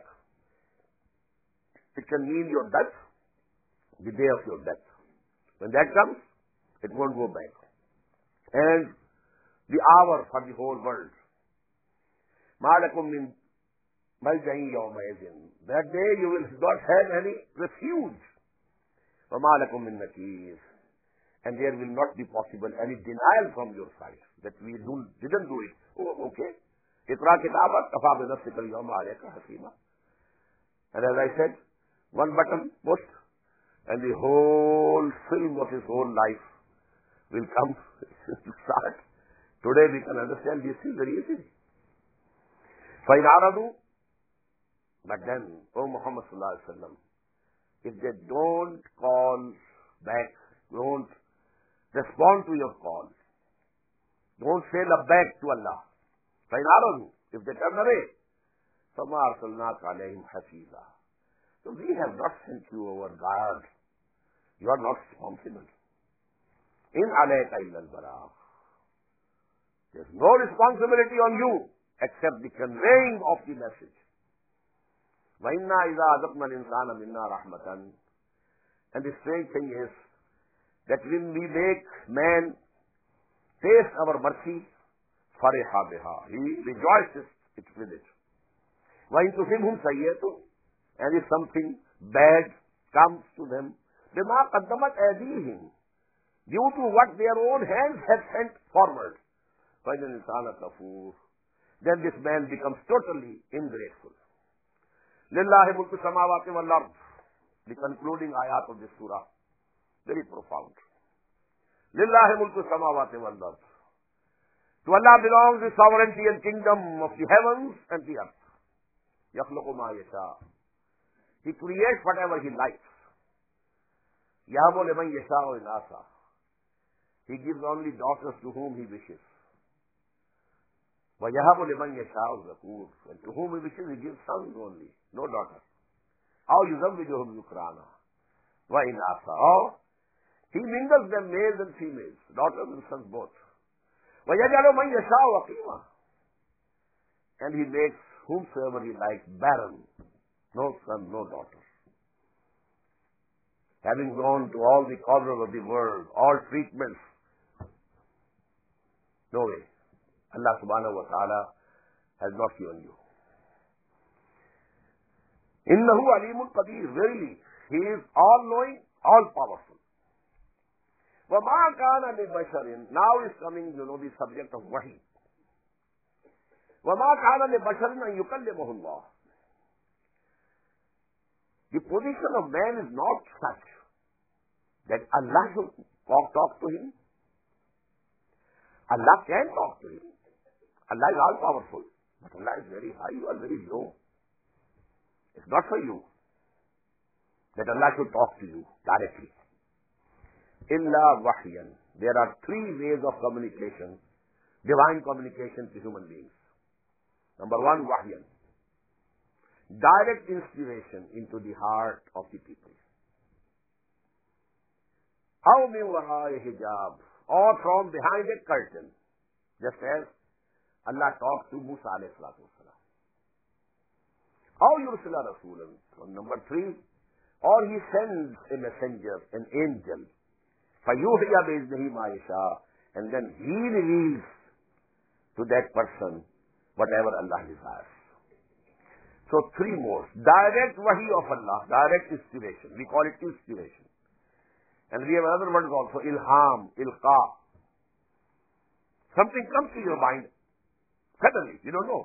It can mean your death, the day of your death. When that comes, it won't go back. And the hour for the whole world. مَا لَكُم مِّن مَلْجَإٍ يَوْمَئِذٍ. That day you will not have any refuge. وَمَا لَكُم مِّن نَكِيرٍ. And there will not be possible any denial from your side that we do, didn't do it. Oh, okay. اقرأ كتابك كفى بنفسك اليوم عليك حسيبا. And as I said, one button push, and the whole film of his whole life will come to start. Today we can understand this thing very easily. فَإِنْ عَرَضُوا, but then, O Muhammad sallallahu alaihi wasallam, if they don't call back, don't respond to your call, don't say labbaik to Allah. فَإِنْ عَرَضُوا, if they turn away, فَمَا أَرْسَلْنَاكَ عَلَيْهِمْ حَفِيظًا. So we have not sent you over guard. You are not responsible. In alayka illa al-balagh. There is no responsibility on you except the conveying of the message. وَإِنَّا إِذَا أَذَقْنَا الْإِنسَانَ مِنَّا رَحْمَةً. And the strange thing is that when we make man taste our mercy, فَرِحَ بِهَا, he rejoices it with it. وَإِن تُصِبْهُمْ سَيِّئَةٌ, and if something bad comes to them, بِمَا قَدَّمَتْ أَيْدِيهِمْ, due to what their own hands have sent forward, فَإِنَّ الْإِنسَانَ كَفُورٌ, then this man becomes totally ingrateful. لِلَّهِ مُلْكُ السَّمَاوَاتِ وَالْأَرْضِ, the concluding ayat of this surah, very profound. لِلَّهِ مُلْكُ السَّمَاوَاتِ وَالْأَرْضِ. To Allah belongs the sovereignty and kingdom of the heavens and the earth. يَخْلُقُ مَا يَشَاءُ. He creates whatever he likes. يَهَبُ لِمَنْ يَشَاءُ إِنَاثًا. He gives only daughters to whom he wishes. وَيَهَبُ لِمَنْ يَشَاءُ الذُّكُورَ. And to whom he wishes, he gives sons only, no daughters. أَوْ يُزَوِّجُهُمْ ذُكْرَانًا وَإِنَاثًا. Or he mingles them, males and females, daughters and sons both. وَيَجْعَلُ مَنْ يَشَاءُ عَقِيمًا. And he makes whomsoever he likes barren, no son, no daughter. Having gone to all the corners of the world, all treatments, no way. Allah subhanahu wa ta'ala has not given you. Innahu alimun qadir. Verily, he is all-knowing, all-powerful. وَمَا كَانَ لِبَشَرٍ. Now is coming, you know, the subject of wahi. وَمَا كَانَ لِبَشَرٍ أَن يُكَلِّمَهُ اللَّهُ. The position of man is not such that Allah should talk, talk to him. Allah can talk to him. Allah is all-powerful. But Allah is very high, you are very low. It's not for you that Allah should talk to you directly. Illa wahyan. There are three ways of communication, divine communication to human beings. Number one, wahyan. Direct inspiration into the heart of the people. Aw min wara'i hijab, or from behind a curtain, just as Allah talked to Musa alayhi salatu wasalam. Aw yursila rasulan. Number three, or he sends a messenger, an angel, فَيُوحِيَ بِإِذْنِهِ مَا يَشَاءُ, and then he reveals to that person whatever Allah desires. So three more. Direct wahi of Allah, direct inspiration. We call it inspiration. And we have another word also, ilham, ilqa. Something comes to your mind suddenly, you don't know.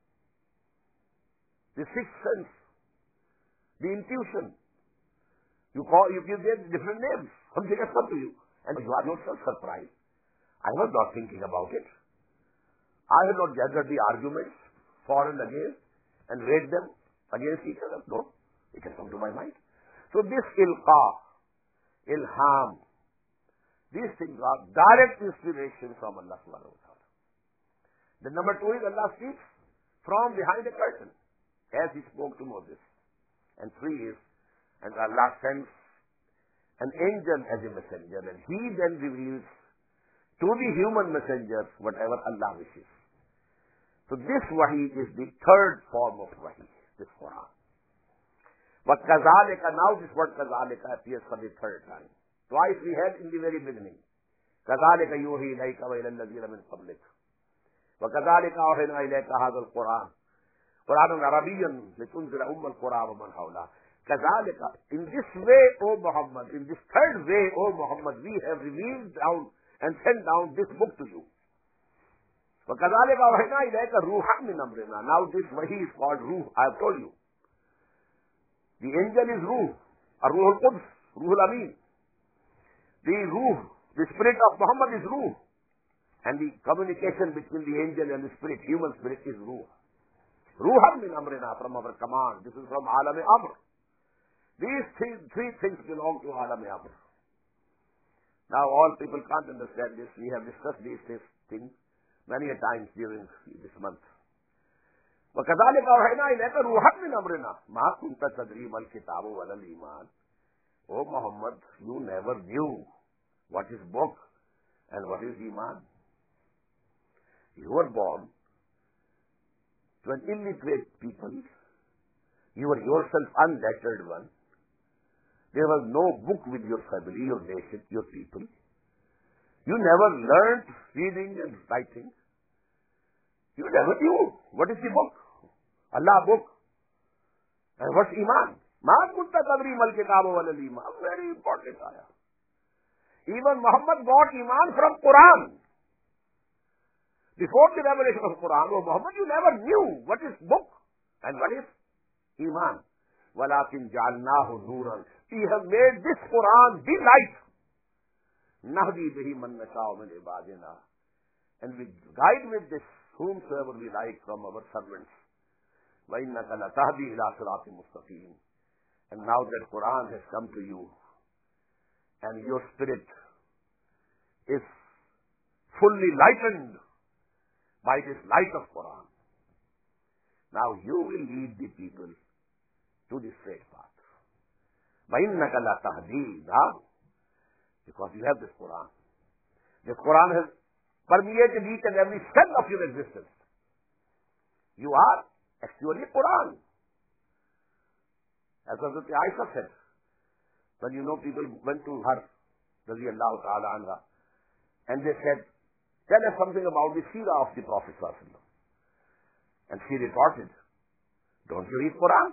The sixth sense, the intuition. You call, you give them different names. Something has come to you, and you are yourself surprised. I was not thinking about it. I have not gathered the arguments for and against and weighed them against each other. No, it has come to my mind. So this ilqa, ilham, these things are direct inspiration from Allah subhanahu wa ta'ala. The number two is Allah speaks from behind the curtain, as he spoke to Moses. And three is, and Allah sends an angel as a messenger, and he then reveals to the human messengers whatever Allah wishes. So this wahi is the third form of wahi, this Quran. But kazalika, now this word kazalika appears for the third time. Twice we had in the very beginning. Kazalika yuhi ilayka wa ila alladhina min qablik. Wa kazalika awhayna ilayka hadha al-Quran. Quranun Arabiyyan litunzira umm al-Qura wa man hawla. Kazalika, in this way, O Muhammad, in this third way, O Muhammad, we have revealed down and sent down this book to you. وَكَذَلِكَ أَوْحَيْنَا إِلَيْكَ رُوحًا مِّنْ أَمْرِنَا. Now this wahi is called ruh. I have told you. The angel is ruh, or ruh al-Quds. Ruhul Amin. The Ruh, the spirit of Muhammad is Ruh. And the communication between the angel and the spirit, human spirit, is Ruh. Ruhan min amrina, from our command. This is from Alam Amr. These three, three things belong to Alam Amr. Now all people can't understand this. We have discussed these things many a times during this month. وَكَذَلِكَ أَوْحَيْنَا إِلَيْكَ رُوحًا مِّنْ أَمْرِنَا مَا كُنْتَ تَدْرِي مَا الْكِتَابُ وَلَا الْإِيمَانُ. O Muhammad, you never knew what is book and what is Iman. You were born to an illiterate people. You were yourself unlettered one. There was no book with your family, your nation, your people. You never learned reading and writing. You never knew what is the book. Allah book. And what's Iman? Ma kunta tadri mal kitabu wal iman. Very important ayah. Even Muhammad got Iman from Quran. Before the revelation of Quran, oh Muhammad, you never knew what is book and what is Iman. وَلَكِنْ جَعَلْنَاهُ نُورًا. We have made this Quran the light. نَهْدِي بِهِ مَنْ نَشَاءُ مِنْ عِبَادِنَا. And we guide with this whomsoever we like from our servants. وَإِنَّكَ لَتَهْدِي إِلَىٰ صِرَاطٍ مُسْتَقِيمٍ. And now that Quran has come to you, and your spirit is fully lightened by this light of Quran, now you will lead the people to the straight path. وَإِنَّكَ لَتَهْدِي. Now, because you have this Quran. This Quran has permeated each and every cell of your existence. You are actually Quran. As Hazrat Aisha said, when you know people went to her, radiyallahu ta'ala anha, and they said, tell us something about the seerah of the Prophet sallallahu alaihi wasallam. And she retorted, don't you read Quran?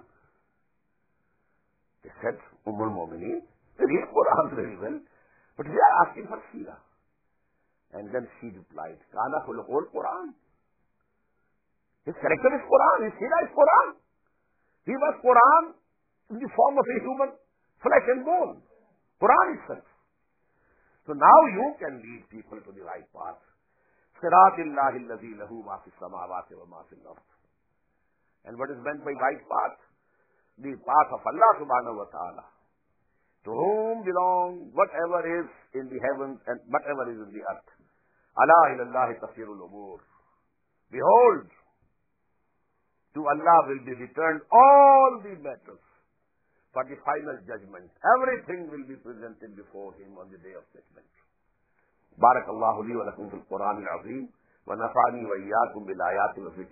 They said, Ummul Mu'mineen, they read Quran very well, but they are asking for seerah. And then she replied, Kana khuluqul Quran. His character is Quran, his seerah is Quran. He was Quran in the form of a human flesh and bone. Quran itself. So now you can lead people to the right path. Siratillahi alladhi lahu ma fi samawati wa ma fi al-ard. And what is meant by right path? The path of Allah subhanahu wa ta'ala, to whom belong whatever is in the heavens and whatever is in the earth. Ala ilallahi tasirul umur. Behold, to Allah will be returned all the matters for the final judgment. Everything will be presented before Him on the day of judgment. Barakallahu li wa lakum fil Quran al-Azim wa nafa'ani wa iyyakum bil ayati wa